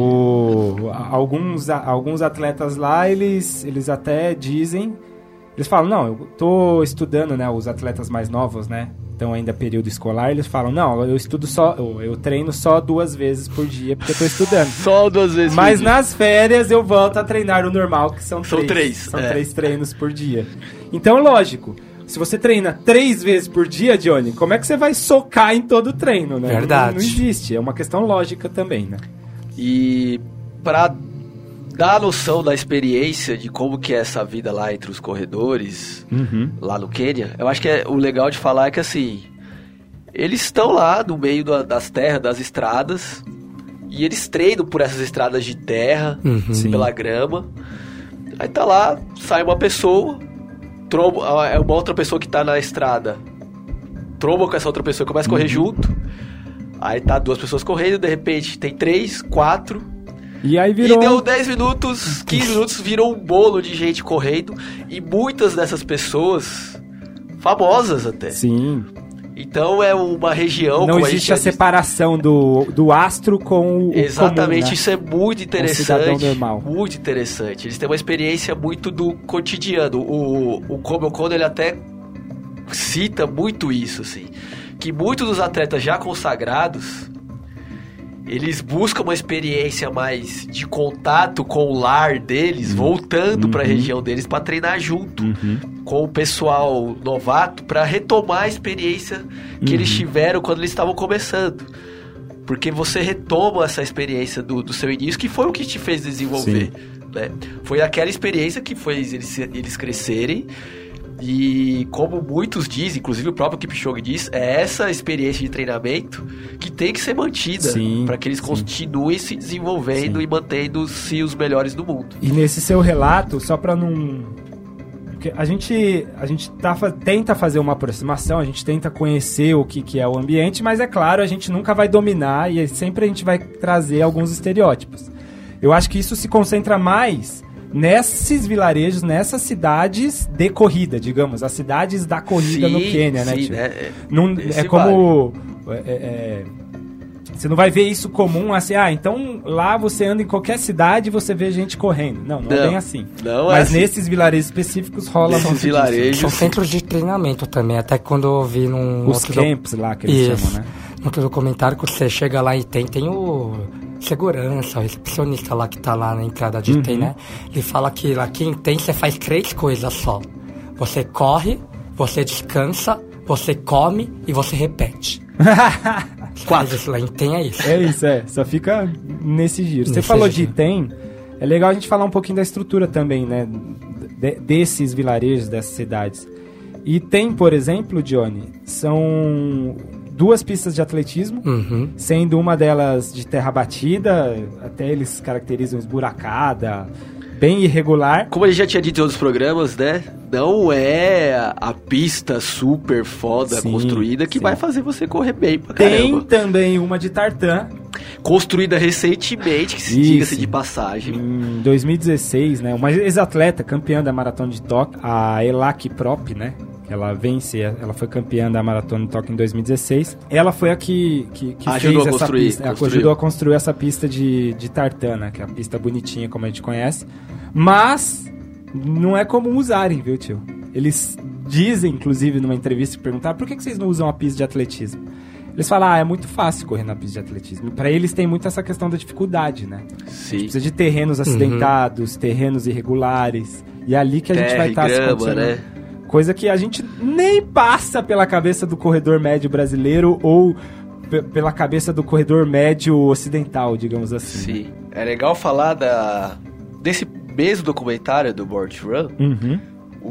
Alguns atletas lá, eles até dizem, eles falam, não, eu tô estudando, né, os atletas mais novos, né, então ainda período escolar, eles falam, não, eu treino só 2 vezes por dia, porque eu tô estudando. Só 2 vezes Mas por dia. nas férias eu volto a treinar o normal, que são 3. São 3 treinos por dia. Então, lógico, se você treina 3 vezes por dia, Johnny, como é que você vai socar em todo o treino, né? Verdade. Não existe, é uma questão lógica também, né? E pra dar a noção da experiência de como que é essa vida lá entre os corredores, lá no Quênia, eu acho que o legal de falar é que assim, eles estão lá no meio das terras, das estradas, e eles treinam por essas estradas de terra, pela grama. Aí tá lá, sai uma pessoa, é uma outra pessoa que tá na estrada, tromba com essa outra pessoa, começa a correr junto, aí tá 2 pessoas correndo, de repente tem 3, 4... E aí virou... E deu 10 minutos, 15 minutos, virou um bolo de gente correndo. E muitas dessas pessoas, famosas até. Sim. Então é uma região... Não existe a separação do astro com o Exatamente, comum, né? isso é muito interessante. Um cidadão normal. Muito interessante. Eles têm uma experiência muito do cotidiano. O Como Kono, ele até cita muito isso, assim. Que muitos dos atletas já consagrados... Eles buscam uma experiência mais de contato com o lar deles, voltando para a região deles para treinar junto com o pessoal novato para retomar a experiência que eles tiveram quando eles estavam começando. Porque você retoma essa experiência do seu início, que foi o que te fez desenvolver. Né? Foi aquela experiência que fez eles crescerem. E como muitos dizem, inclusive o próprio Kipchoge diz, é essa experiência de treinamento que tem que ser mantida para que eles continuem se desenvolvendo e mantendo-se os melhores do mundo. E nesse seu relato, só para não... Porque a gente tenta fazer uma aproximação, a gente tenta conhecer o que é o ambiente, mas é claro, a gente nunca vai dominar e sempre a gente vai trazer alguns estereótipos. Eu acho que isso se concentra mais... nesses vilarejos, nessas cidades de corrida, digamos, as cidades da corrida no Quênia, né, tio? É como... você não vai ver isso comum, assim, então lá você anda em qualquer cidade e você vê gente correndo. Não é bem assim. Mas nesses vilarejos específicos rola nesses vilarejos. São centros de treinamento também, até quando eu vi os camps lá que eles chamam, né? No documentário que você chega lá e tem o... segurança, o recepcionista lá que tá lá na entrada de item, né? Ele fala que lá que em tem você faz 3 coisas só. Você corre, você descansa, você come e você repete. 4. Isso lá em tem é isso. É isso, só fica nesse giro. Você falou de item, é legal a gente falar um pouquinho da estrutura também, né? Desses vilarejos, dessas cidades. E tem, por exemplo, Johnny, são 2 pistas de atletismo, sendo uma delas de terra batida, até eles caracterizam esburacada, bem irregular. Como a gente já tinha dito em outros programas, né? Não é a pista super foda construída que vai fazer você correr bem pra caramba. Tem também uma de tartan. Construída recentemente, que se diga-se de passagem. Em 2016, né? Uma ex-atleta, campeã da Maratona de Tóquio, a Elak Prop, né? Ela foi campeã da Maratona de Tóquio em 2016. Ela foi a que fez essa pista. Ajudou a construir essa pista de tartan, né? Que é a pista bonitinha, como a gente conhece. Mas não é comum usarem, viu, tio? Eles dizem, inclusive, numa entrevista, que perguntaram por que vocês não usam a pista de atletismo? Eles falam, é muito fácil correr na pista de atletismo. Para eles tem muito essa questão da dificuldade, né? Sim. Precisa de terrenos acidentados, terrenos irregulares. E é ali que a gente vai estar se condicionando. Né? Coisa que a gente nem passa pela cabeça do corredor médio brasileiro ou pela cabeça do corredor médio ocidental, digamos assim. Sim. Né? É legal falar desse mesmo documentário do Born to Run. Uhum.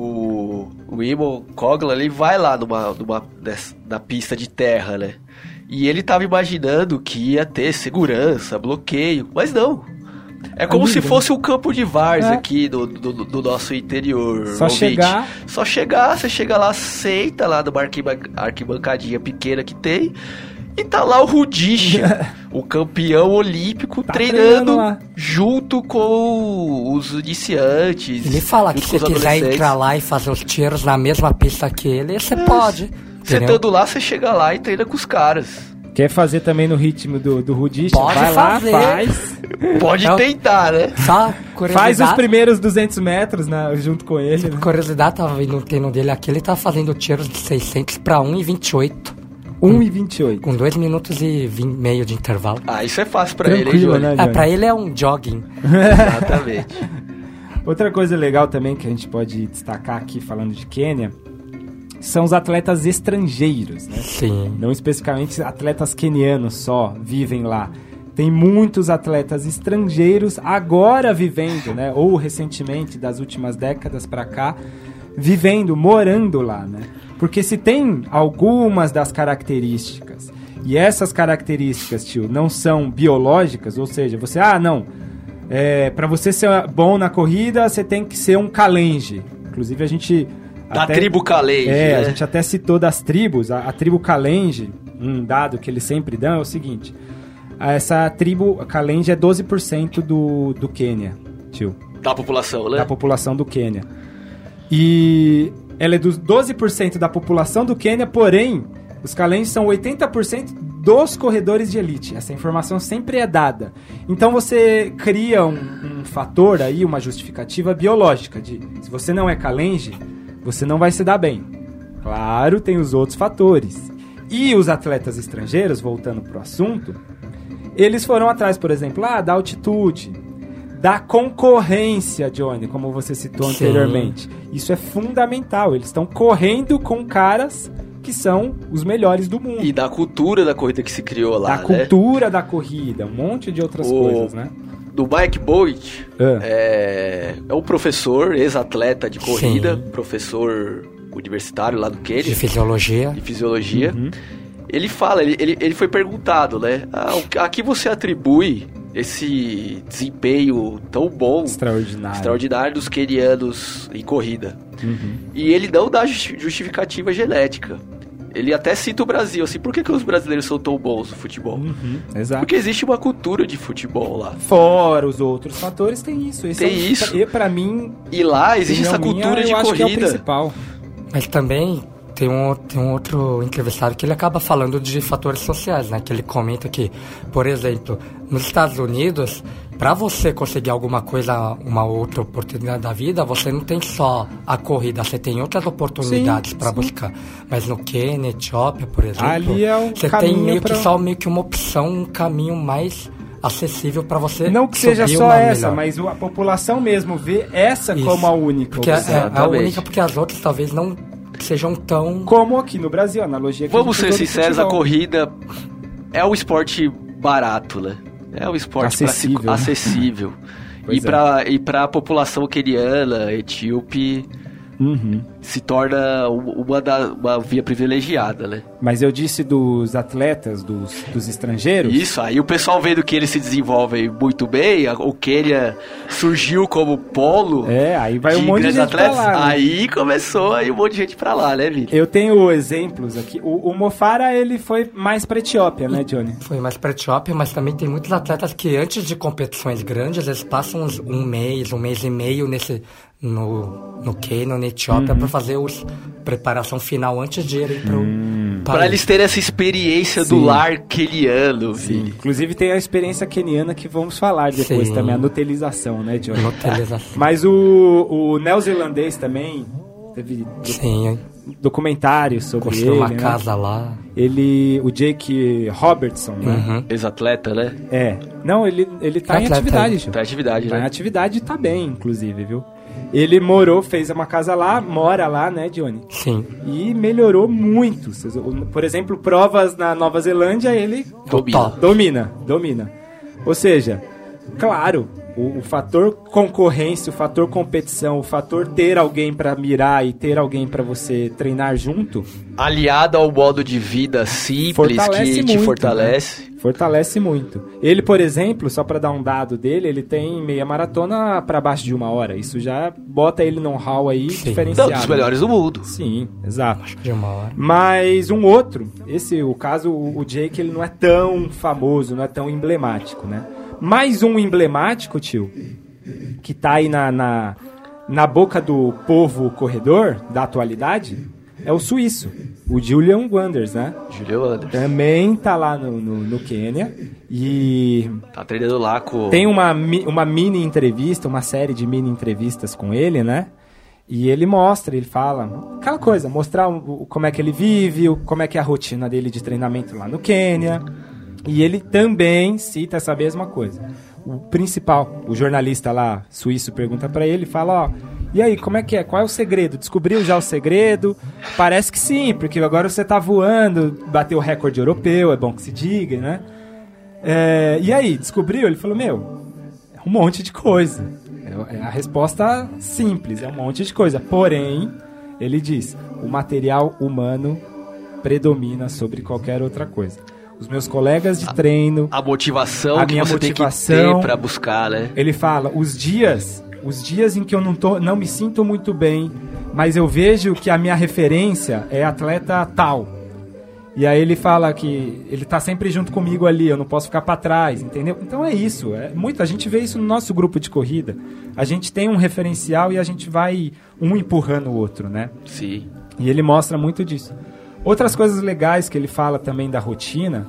O Eamon Coughlin, ele vai lá na pista de terra, né? E ele tava imaginando que ia ter segurança, bloqueio, mas não. É como se fosse um campo de várzea aqui do nosso interior. Só chegar. Só chegar, você chega lá, senta lá numa arquibancadinha pequena que tem, e tá lá o Rudisha, o campeão olímpico, treinando junto com os iniciantes. Ele fala que se quiser entrar lá e fazer os tiros na mesma pista que ele, você pode. Você estando lá, você chega lá e treina com os caras. Quer fazer também no ritmo do Rudisha? Pode vai fazer. Lá, faz. Pode tentar, né? Só faz os primeiros 200 metros junto com ele. Né? Curiosidade, tava vendo um treino dele aqui, ele tá fazendo tiros de 600 pra 1,28. 1,28. Com 2 minutos e meio de intervalo. Ah, isso é fácil pra ele, hein, Johnny? Né, pra ele é um jogging. Exatamente. Outra coisa legal também que a gente pode destacar aqui falando de Quênia são os atletas estrangeiros, né? Sim. Não especificamente atletas quenianos só vivem lá. Tem muitos atletas estrangeiros agora vivendo, né? Ou recentemente, das últimas décadas para cá, vivendo, morando lá, né? Porque se tem algumas das características, e essas características, tio, não são biológicas, ou seja, você, para você ser bom na corrida, você tem que ser um Kalenji. Inclusive, a gente... tribo Kalenji, né? A gente até citou das tribos, a tribo Kalenji, um dado que eles sempre dão é o seguinte, essa tribo Kalenji é 12% do Quênia, tio. Da população, né? Da população do Quênia. E ela é dos 12% da população do Quênia, porém, os Kalenji são 80% dos corredores de elite. Essa informação sempre é dada. Então você cria um fator aí, uma justificativa biológica de se você não é Kalenji, você não vai se dar bem. Claro, tem os outros fatores. E os atletas estrangeiros, voltando pro assunto, eles foram atrás, por exemplo, da altitude, da concorrência, Johnny, como você citou anteriormente. Isso é fundamental. Eles estão correndo com caras que são os melhores do mundo. E da cultura da corrida que se criou lá, da cultura da corrida, um monte de outras coisas, né? Do Mike Boyd, é um professor, ex-atleta de corrida, professor universitário lá do Quênia. De fisiologia. Uhum. Ele fala, ele foi perguntado, né? A que você atribui esse desempenho tão bom, extraordinário dos quenianos em corrida? Uhum. E ele não dá justificativa genética. Ele até cita o Brasil, assim, por que os brasileiros são tão bons no futebol? Uhum, exato. Porque existe uma cultura de futebol lá. Fora os outros fatores, tem isso. Isso. E pra mim... E lá existe essa cultura de eu acho corrida. Que é o principal. Mas também tem um outro entrevistado que ele acaba falando de fatores sociais, né? Que ele comenta que, por exemplo, nos Estados Unidos, para você conseguir alguma coisa, uma outra oportunidade da vida, você não tem só a corrida, você tem outras oportunidades para buscar. Mas no Quênia, Etiópia, por exemplo, ali é você tem meio que uma opção, um caminho mais acessível para você. Não que seja só essa, mas a população mesmo vê essa como a única. Porque é a única, porque as outras talvez não sejam tão... Como aqui no Brasil, a analogia que Vamos ser sinceros, a corrida é um esporte barato, né? É um esporte acessível. E para a população queniana, etíope, se torna uma via privilegiada, né? Mas eu disse dos atletas, dos estrangeiros... Isso, aí o pessoal vendo que eles se desenvolvem muito bem, o Quênia surgiu como polo aí vai um monte de gente atletas, pra lá, né? Aí começou um monte de gente pra lá, né, Vini? Eu tenho exemplos aqui. O Mofara, ele foi mais pra Etiópia, né, Johnny? Foi mais pra Etiópia, mas também tem muitos atletas que antes de competições grandes, eles passam um mês e meio no Quênia, na Etiópia, para fazer preparação final antes de irem pro país. Para eles terem essa experiência do lar queniano, Sim. Inclusive tem a experiência queniana que vamos falar depois também, a nutelização, né, Johnny? Nutelização. Mas o neozelandês também teve Sim, documentários sobre construiu ele, uma né? casa lá. O Jake Robertson, né? Uhum. Ex-atleta, né? Não, ele tá em Atleta, atividade, tio. Tá em atividade, Tá em né? atividade e tá bem, inclusive, viu? Ele fez uma casa lá, mora lá, né, Johnny? Sim. E melhorou muito. Por exemplo, provas na Nova Zelândia, ele domina. Ou seja, claro, o fator concorrência, o fator competição, o fator ter alguém pra mirar e ter alguém pra você treinar junto, Aliado ao modo de vida simples fortalece que te muito, fortalece. né? Fortalece muito. Ele, por exemplo, só pra dar um dado dele, ele tem meia maratona pra baixo de 1 hora. Isso já bota ele num hall aí diferenciado. Não, dos melhores do mundo. Sim, exato. De 1 hora. Mas um outro, o caso, o Jake, ele não é tão famoso, não é tão emblemático, né? Mais um emblemático, tio, que tá aí na boca do povo corredor da atualidade, é o suíço, o Julian Wanders, né? Julian Wanders. Também tá lá no Quênia e Tá treinando lá com... tem uma mini entrevista, uma série de mini entrevistas com ele, né? E ele fala aquela coisa, mostrar como é que ele vive, como é que é a rotina dele de treinamento lá no Quênia. E ele também cita essa mesma coisa. O principal, o jornalista lá suíço pergunta pra ele, fala, e aí, como é que é? Qual é o segredo? Descobriu já o segredo? Parece que sim, porque agora você tá voando, bateu o recorde europeu, é bom que se diga, né? E aí, descobriu? Ele falou, é um monte de coisa. É a resposta simples, é um monte de coisa. Porém, ele diz, o material humano predomina sobre qualquer outra coisa. Os meus colegas de treino, a motivação a que minha você motivação, tem que ter pra buscar, né? Ele fala, os dias em que eu não me sinto muito bem, mas eu vejo que a minha referência é atleta tal. E aí ele fala que ele tá sempre junto comigo ali, eu não posso ficar pra trás, entendeu? Então é isso, a gente vê isso no nosso grupo de corrida. A gente tem um referencial e a gente vai um empurrando o outro, né? Sim. E ele mostra muito disso. Outras coisas legais que ele fala também da rotina,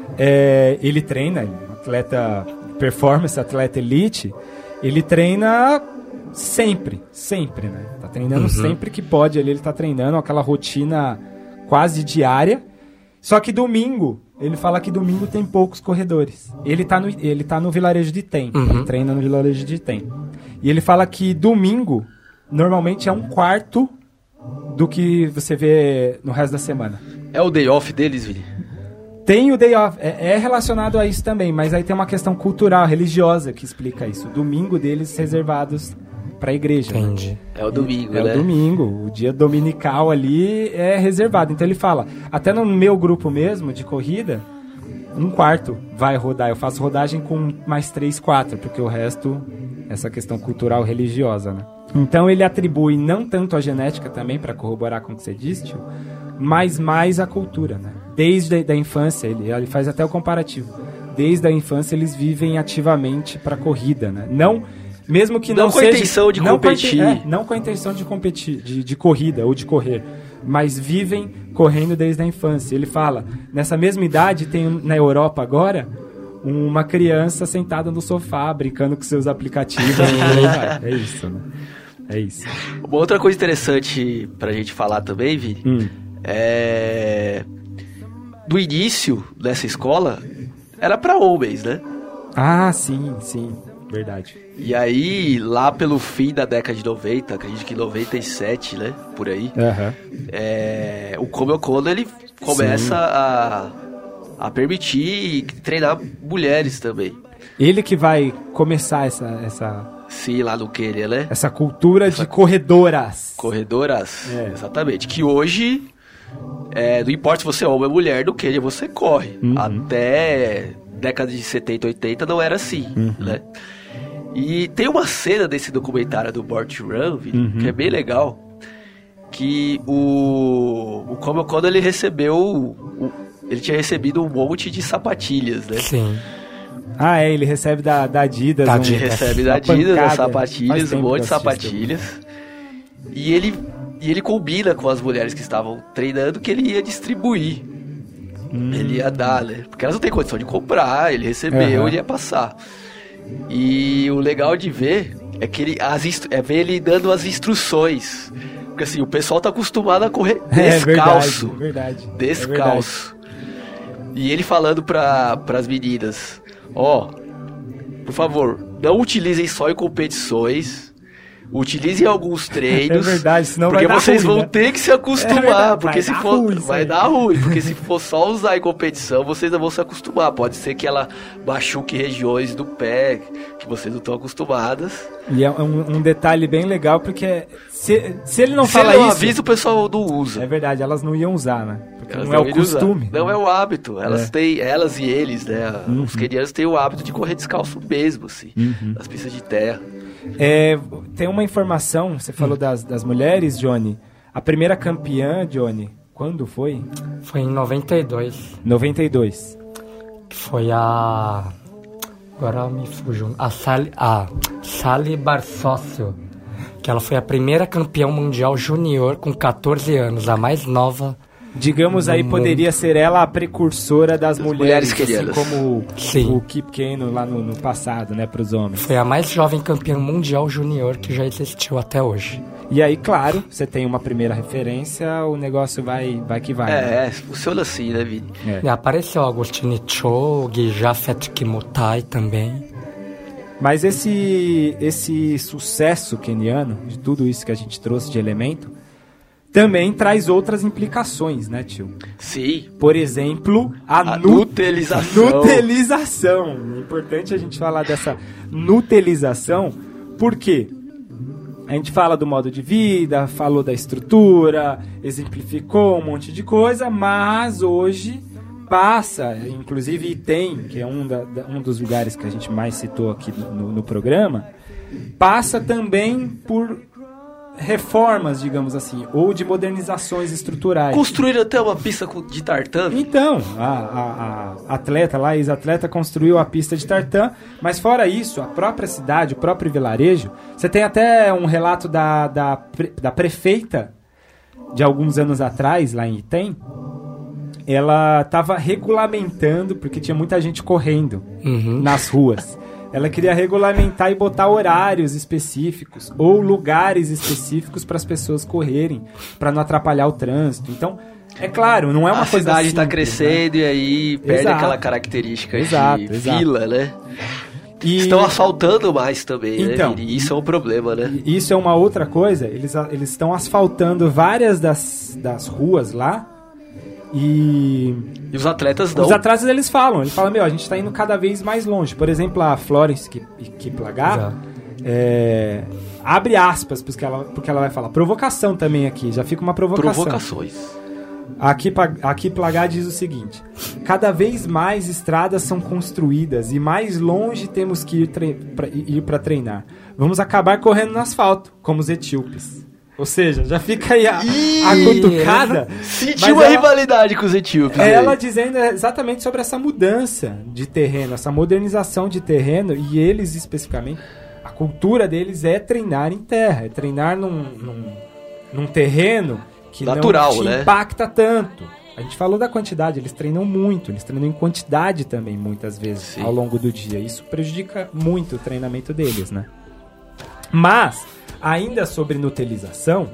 ele treina, atleta performance, atleta elite, ele treina sempre, né? Tá treinando sempre que pode, ele tá treinando aquela rotina quase diária, só que domingo, ele fala que domingo tem poucos corredores. Ele tá no vilarejo de Tem, ele treina no vilarejo de Tem. E ele fala que domingo, normalmente é 1/4 do que você vê no resto da semana. É o day off deles, Vini? Tem o day off, é relacionado a isso também, mas aí tem uma questão cultural, religiosa que explica isso. O domingo deles reservados para a igreja. Entendi. Né? É o domingo, né? né? É o domingo, o dia dominical ali é reservado. Então ele fala, até no meu grupo mesmo de corrida, 1/4 vai rodar. Eu faço rodagem com mais 3, 4, porque o resto, essa questão cultural religiosa, né? Então ele atribui não tanto a genética também, para corroborar com o que você disse, tio, mas mais a cultura, né? Desde a infância, ele faz até o comparativo. Desde a infância eles vivem ativamente para corrida, né? Não, mesmo que não com seja, a intenção de competir. não com a intenção de competir, de corrida ou de correr, mas vivem correndo desde a infância. Ele fala, nessa mesma idade tem na Europa agora uma criança sentada no sofá, brincando com seus aplicativos. É isso, né? É isso. Uma outra coisa interessante pra gente falar também, Vini, do início dessa escola, era pra homens, né? Ah, sim, verdade. E aí, lá pelo fim da década de 90, acredito que 97, né? Por aí, o Como O'Connor, ele começa a permitir treinar mulheres também. Ele que vai começar essa Sim, lá no Quênia, né? essa cultura de corredoras. Corredoras, exatamente. Que hoje, não importa se você é homem ou mulher, no Quênia você corre. Até década de 70, 80 não era assim, né? E tem uma cena desse documentário do Born to Run, que é bem legal, que o Como O'Connor, ele tinha recebido um monte de sapatilhas, né? Sim. Ah, ele recebe da Adidas. Ele recebe da Adidas as sapatilhas, um monte de sapatilhas. E ele combina com as mulheres que estavam treinando que ele ia distribuir. Ele ia dar, né? Porque elas não têm condição de comprar, ele recebeu, ele ia passar. E o legal de ver é que ver ele dando as instruções Porque assim, o pessoal tá acostumado a correr descalço. É verdade. Descalço. E ele falando pras meninas, por favor, não utilizem só em competições, utilizem alguns treinos. É verdade, senão porque vai dar vocês ruim, vão né? ter que se acostumar, porque se for ruim, vai dar ruim, porque se for só usar em competição, vocês não vão se acostumar. Pode ser que ela machuque regiões do pé que vocês não estão acostumadas. E é um detalhe bem legal, porque se ele não fala ele não isso... avisa, o pessoal não usa. É verdade, elas não iam usar, né? Porque Elas não é o iriam usar. costume. Não é o hábito. Elas e eles, né? Os quenianos têm o hábito de correr descalço mesmo, assim, nas pistas de terra. Tem uma informação, você falou das mulheres, Johnny. A primeira campeã, Johnny, quando foi? Foi em 92. 92. Foi a... Agora me fugiu. A Sally Barsócio. Que ela foi a primeira campeã mundial júnior com 14 anos, a mais nova. Digamos aí, poderia ser ela a precursora das mulheres assim queridas. como Sim. o Kip Keino lá no passado, né, pros homens. Foi a mais jovem campeã mundial júnior que já existiu até hoje. E aí, claro, você tem uma primeira referência, o negócio vai que vai. né? Funciona assim, né, Vini? E apareceu Agostini Chog, Jafet Kimutai também. Mas esse sucesso keniano, de tudo isso que a gente trouxe de elemento, também traz outras implicações, né, tio? Sim. Por exemplo, a nutelização. Nutelização. É importante a gente falar dessa nutelização, porque a gente fala do modo de vida, falou da estrutura, exemplificou um monte de coisa, mas hoje passa, inclusive Item, que é um dos lugares que a gente mais citou aqui no programa, passa também por reformas, digamos assim, ou de modernizações estruturais. Construíram até uma pista de tartan. Então, a atleta lá, a ex-atleta, construiu a pista de tartan, mas fora isso, a própria cidade, o próprio vilarejo, você tem até um relato da prefeita de alguns anos atrás, lá em Item. Ela estava regulamentando, porque tinha muita gente correndo nas ruas. Ela queria regulamentar e botar horários específicos ou lugares específicos para as pessoas correrem, para não atrapalhar o trânsito. Então, é claro, não é uma coisa A cidade está crescendo, né? E aí perde aquela característica de vila, né? E estão asfaltando mais também, então, né? E isso é um problema, né? Isso é uma outra coisa. Eles estão asfaltando várias das ruas lá. E os atletas não. Os atletas eles falam, a gente está indo cada vez mais longe. Por exemplo, a Florence Kiplagat abre aspas porque ela vai falar. Provocação também aqui, já fica uma provocação. Provocações. A Kiplagat diz o seguinte: cada vez mais estradas são construídas e mais longe temos que ir para treinar. Vamos acabar correndo no asfalto, como os etíopes. Ou seja, já fica aí a cutucada. Sentiu uma rivalidade com os etíopes. Ela dizendo exatamente sobre essa mudança de terreno, essa modernização de terreno, e eles especificamente, a cultura deles é treinar em terra, é treinar num terreno que natural, não te impacta tanto. A gente falou da quantidade, eles treinam muito, eles treinam em quantidade também, muitas vezes, ao longo do dia. Isso prejudica muito o treinamento deles, né? Mas, ainda sobre nutelização,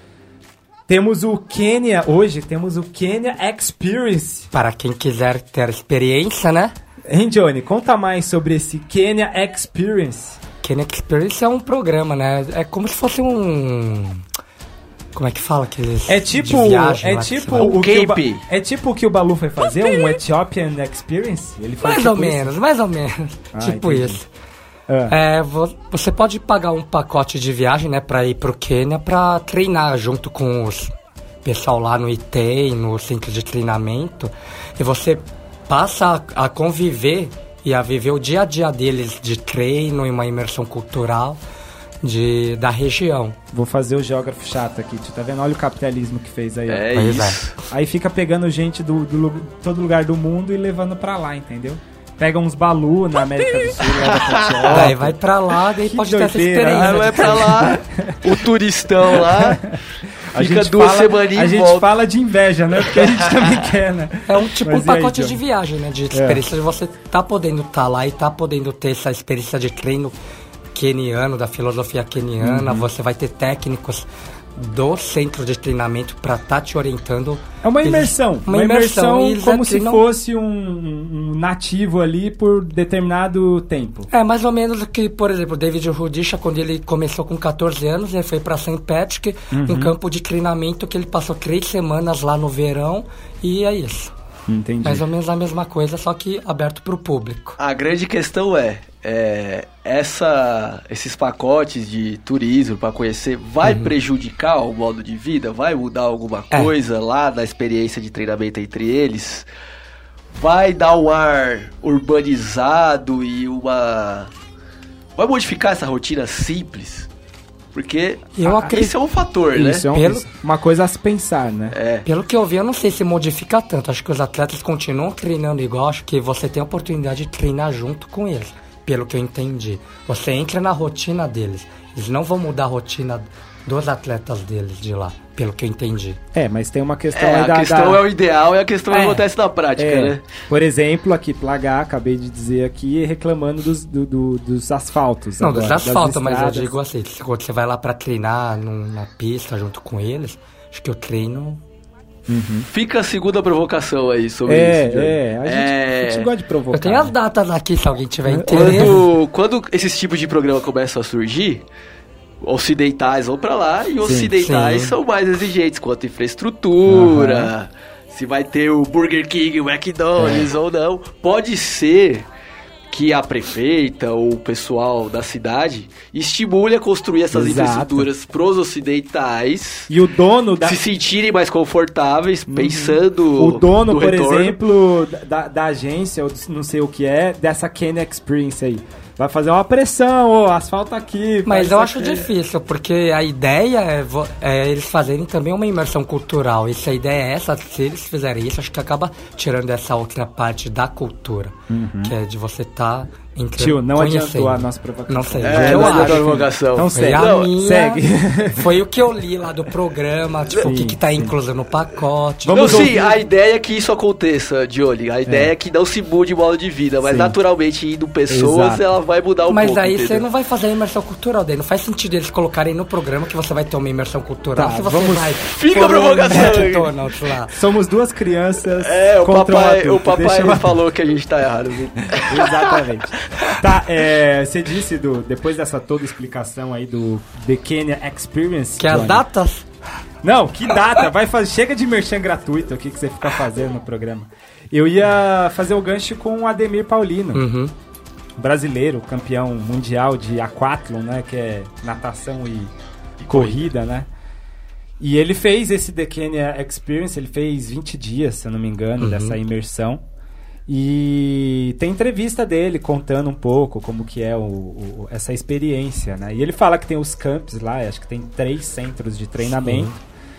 hoje temos o Kenya Experience. Para quem quiser ter experiência, né? Hein, Johnny? Conta mais sobre esse Kenya Experience. Kenya Experience é um programa, né? É como se fosse um... Como é que fala? O que o Balu foi fazer, um Ethiopian Experience? Ele faz mais ou menos. Tipo entendi. isso. Você pode pagar um pacote de viagem, né, para ir pro Quênia para treinar junto com os pessoal lá no ITEM, no centro de treinamento, e você passa a conviver e a viver o dia a dia deles de treino e uma imersão cultural da região. Vou fazer o geógrafo chato aqui, tá vendo? Olha o capitalismo que fez aí. Isso. Aí fica pegando gente todo lugar do mundo e levando pra lá, entendeu? Pega uns Balu na América do Sul, leva pra Etiópia. Daí vai pra lá, daí pode ter essa experiência. Aí vai pra lá, o turistão lá, fica 2 semaninhas e volta. A gente fala de inveja, né? Porque a gente também quer, né? É um pacote de viagem, né? De experiência de você tá podendo estar lá e tá podendo ter essa experiência de treino queniano, da filosofia queniana. Você vai ter técnicos do centro de treinamento para estar te orientando. É uma imersão. Uma imersão como se fosse um nativo ali por determinado tempo. É mais ou menos o que, por exemplo, o David Rudisha, quando ele começou com 14 anos, ele foi para St. Patrick, um campo de treinamento que ele passou 3 semanas lá no verão, e é isso. Entendi. Mais ou menos a mesma coisa, só que aberto para o público. A grande questão esses pacotes de turismo para conhecer vai prejudicar o modo de vida? Vai mudar alguma coisa lá da experiência de treinamento entre eles? Vai dar um ar urbanizado e vai modificar essa rotina simples? Porque isso é um fator, né? Isso é uma coisa a se pensar, né? Pelo que eu vi, eu não sei se modifica tanto. Acho que os atletas continuam treinando igual. Acho que você tem a oportunidade de treinar junto com eles. Pelo que eu entendi. Você entra na rotina deles. Eles não vão mudar a rotina dos atletas deles de lá. Pelo que eu entendi. Mas tem uma questão... a questão é o ideal e a questão acontece na prática, né? Por exemplo, aqui, Plagar, acabei de dizer aqui, reclamando dos asfaltos. Não, dos asfaltos, mas eu digo assim, quando você vai lá pra treinar na pista junto com eles, acho que o treino... Fica a segunda provocação aí sobre isso. A gente gosta de provocar. Eu tenho as datas aqui, se alguém tiver interesse. Quando esses tipos de programa começam a surgir... Ocidentais vão pra lá e ocidentais são mais exigentes quanto à infraestrutura, se vai ter o Burger King, o McDonald's ou não. Pode ser que a prefeita ou o pessoal da cidade estimule a construir essas infraestruturas pros ocidentais e o dono se sentirem mais confortáveis, pensando o dono, por retorno. exemplo, da agência, ou não sei o que dessa Kenya Experience aí. Vai fazer uma pressão, asfalto aqui. Mas eu acho difícil, porque a ideia é eles fazerem também uma imersão cultural. E se a ideia é essa, se eles fizerem isso, acho que acaba tirando essa outra parte da cultura, que é de você estar... Tio, não adiantou a nossa provocação. Não sei. Não adiantou a provocação. Não sei. Segue. Foi o que eu li lá do programa, tipo, o que tá incluso no pacote. A ideia é que isso aconteça, Johnny. A ideia é que não se mude o modo de vida, mas naturalmente indo pessoas, ela vai mudar um pouco. Mas aí você não vai fazer a imersão cultural daí. Não faz sentido eles colocarem no programa que você vai ter uma imersão cultural. Se você vai... Fica a provocação. Lá. Somos duas crianças. O papai falou que a gente tá errado. Exatamente. Tá, você disse, depois dessa toda explicação aí do The Kenya Experience... Que as datas? Não, que data? Chega de merchan gratuito aqui que você fica fazendo no programa. Eu ia fazer o gancho com o Ademir Paulino, brasileiro, campeão mundial de aquatlon, né? Que é natação e corrida, né? E ele fez esse The Kenya Experience, ele fez 20 dias, se eu não me engano, dessa imersão. E tem entrevista dele contando um pouco como que é essa experiência, né? E ele fala que tem os camps lá, acho que tem 3 centros de treinamento.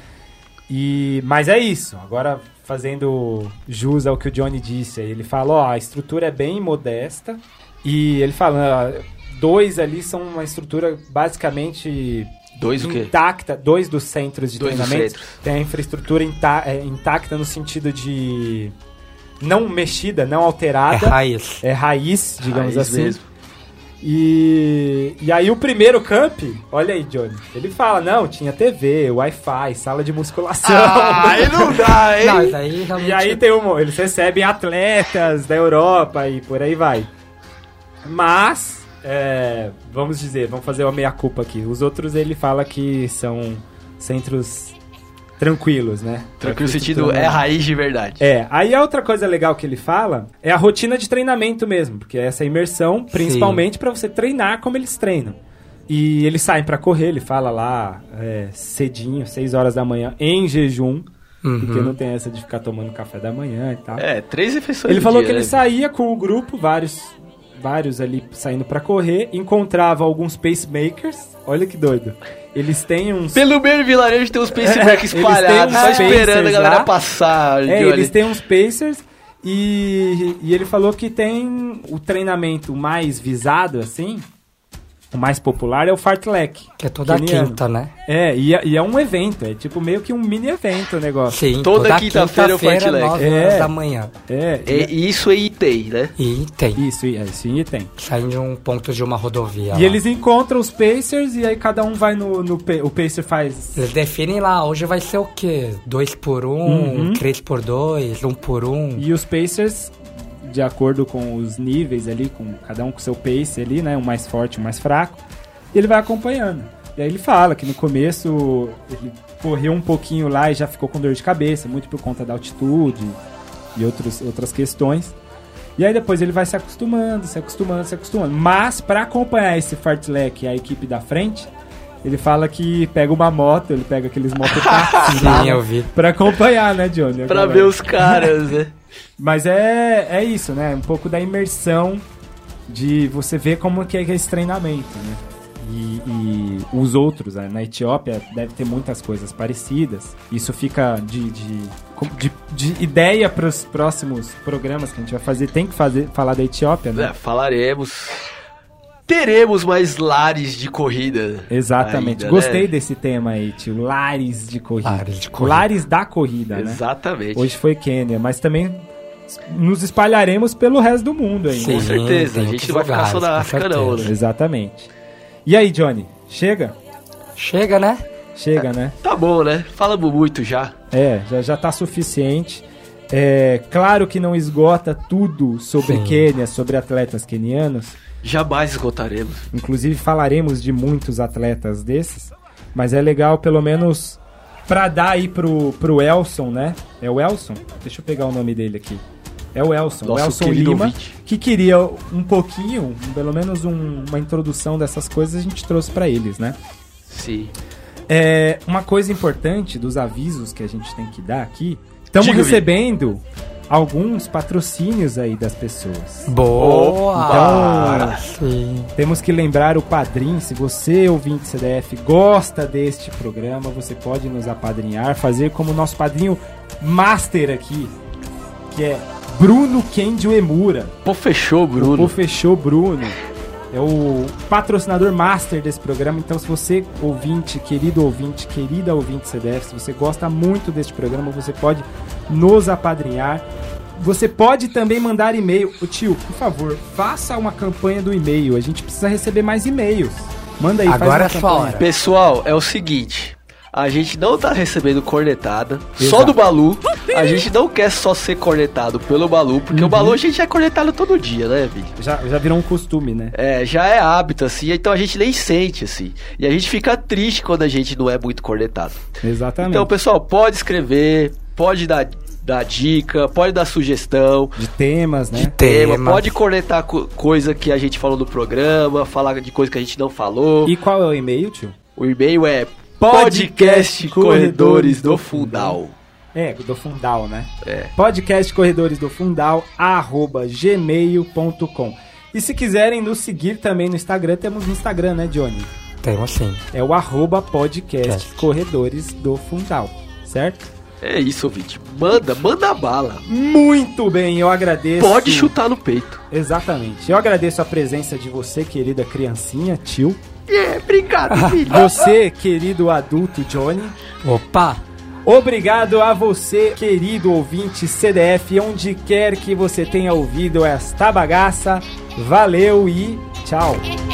Mas é isso. Agora, fazendo jus ao que o Johnny disse, ele fala, a estrutura é bem modesta. E ele fala, 2 ali são uma estrutura basicamente... 2 o quê? Intacta, 2 dos centros de treinamento. Tem a infraestrutura intacta no sentido de... não mexida, não alterada. É raiz, digamos assim. Mesmo. E aí o primeiro camp, olha aí, Johnny, ele fala, não, tinha TV, Wi-Fi, sala de musculação. Aí não dá, hein? Não, e aí eles recebem atletas da Europa e por aí vai. Mas, vamos fazer uma meia-culpa aqui. Os outros ele fala que são centros... tranquilos, né? Tranquilo no sentido é raiz de verdade. Aí a outra coisa legal que ele fala é a rotina de treinamento mesmo, porque é essa imersão, principalmente para você treinar como eles treinam. E eles saem para correr, ele fala lá cedinho, 6 horas da manhã, em jejum, porque não tem essa de ficar tomando café da manhã e tal. 3 refeições. Ele falou que ele saía com o grupo, vários ali saindo pra correr, encontrava alguns pacemakers, olha que doido. Eles têm uns... Pelo meio vilarejo tem uns pacemakers espalhados, só esperando a galera passar. Eles têm uns pacers e ele falou que tem o treinamento mais visado, assim, o mais popular é o Fartlek. Que é toda keniano. quinta, né? E é um evento, é tipo meio que um mini evento o negócio. Sim, Toda quinta-feira é o Fartlek. 9 horas da manhã. E isso aí tem, né? E tem. Isso e tem. Saindo de um ponto de uma rodovia. E eles encontram os Pacers e aí cada um vai o Pacer faz... Eles definem lá, hoje vai ser o quê? 2x1, 3x2, 1x1. E os Pacers, de acordo com os níveis ali, com cada um com seu pace ali, né? Um mais forte, um mais fraco. E ele vai acompanhando. E aí ele fala que no começo ele correu um pouquinho lá e já ficou com dor de cabeça, muito por conta da altitude e outras questões. E aí depois ele vai se acostumando. Mas para acompanhar esse Fartlek e a equipe da frente, ele fala que pega uma moto, ele pega aqueles mototáxis Sim, eu vi. pra acompanhar, né, Johnny? Pra ver os caras, né? Mas é isso, né? Um pouco da imersão de você ver como que é esse treinamento, né? E os outros, né? Na Etiópia deve ter muitas coisas parecidas. Isso fica de ideia para os próximos programas que a gente vai fazer. Tem que falar da Etiópia, né? Falaremos. Teremos mais lares de corrida. Exatamente. Ainda, Gostei né? desse tema aí, tio. Lares de corrida. Lares da corrida, né? Exatamente. Hoje foi Quênia, mas também nos espalharemos pelo resto do mundo ainda. Com certeza. A gente não vai ficar só na África, não, né? Exatamente. E aí, Johnny? Chega? Chega, né? Chega, né? Tá bom, né? Falamos muito já. Já tá suficiente. Claro que não esgota tudo sobre Quênia, sobre atletas quenianos. Jamais esgotaremos. Inclusive falaremos de muitos atletas desses. Mas é legal, pelo menos, pra dar aí pro Elson, né? É o Elson? Deixa eu pegar o nome dele aqui. É o Elson. Nosso o Elson querido Lima, ouvinte. que queria um pouquinho, pelo menos uma introdução dessas coisas, a gente trouxe pra eles, né? Sim. Uma coisa importante dos avisos que a gente tem que dar aqui, estamos Diga-me. recebendo alguns patrocínios aí das pessoas. Boa! Então, temos que lembrar o Padrim. Se você, ouvinte CDF, gosta deste programa, você pode nos apadrinhar, fazer como o nosso padrinho master aqui, que é Bruno Kendi Uemura. Pô, fechou, Bruno. Fechou, Bruno. É o patrocinador master desse programa. Então, se você, ouvinte, querida ouvinte CDF, se você gosta muito deste programa, você pode nos apadrinhar. Você pode também mandar e-mail. Ô tio, por favor, faça uma campanha do e-mail. A gente precisa receber mais e-mails. Manda aí, Agora faz é uma sua campanha. hora. Pessoal, é o seguinte. A gente não tá recebendo cornetada só do Balu. A gente não quer só ser cornetado pelo Balu, porque o Balu a gente é cornetado todo dia, né, Vitor? Já virou um costume, né? Já é hábito, assim, então a gente nem sente, assim. E a gente fica triste quando a gente não é muito cornetado. Exatamente. Então, pessoal, pode escrever, pode dar dica, pode dar sugestão. De temas, né? Pode cornetar coisa que a gente falou no programa, falar de coisa que a gente não falou. E qual é o e-mail, tio? O e-mail é Podcast Corredores do Fundal. Do Fundal, né? Podcast Corredores do Fundal @gmail.com. E se quiserem nos seguir também no Instagram, temos no Instagram, né, Johnny? Temos sim. É o @podcast Corredores do Fundal, certo? É isso, ouvinte. Manda bala. Muito bem, eu agradeço. Pode chutar no peito. Exatamente. Eu agradeço a presença de você, querida criancinha, tio. Obrigado, filho. Você, querido adulto, Johnny. Opa! Obrigado a você, querido ouvinte CDF, onde quer que você tenha ouvido esta bagaça. Valeu e tchau.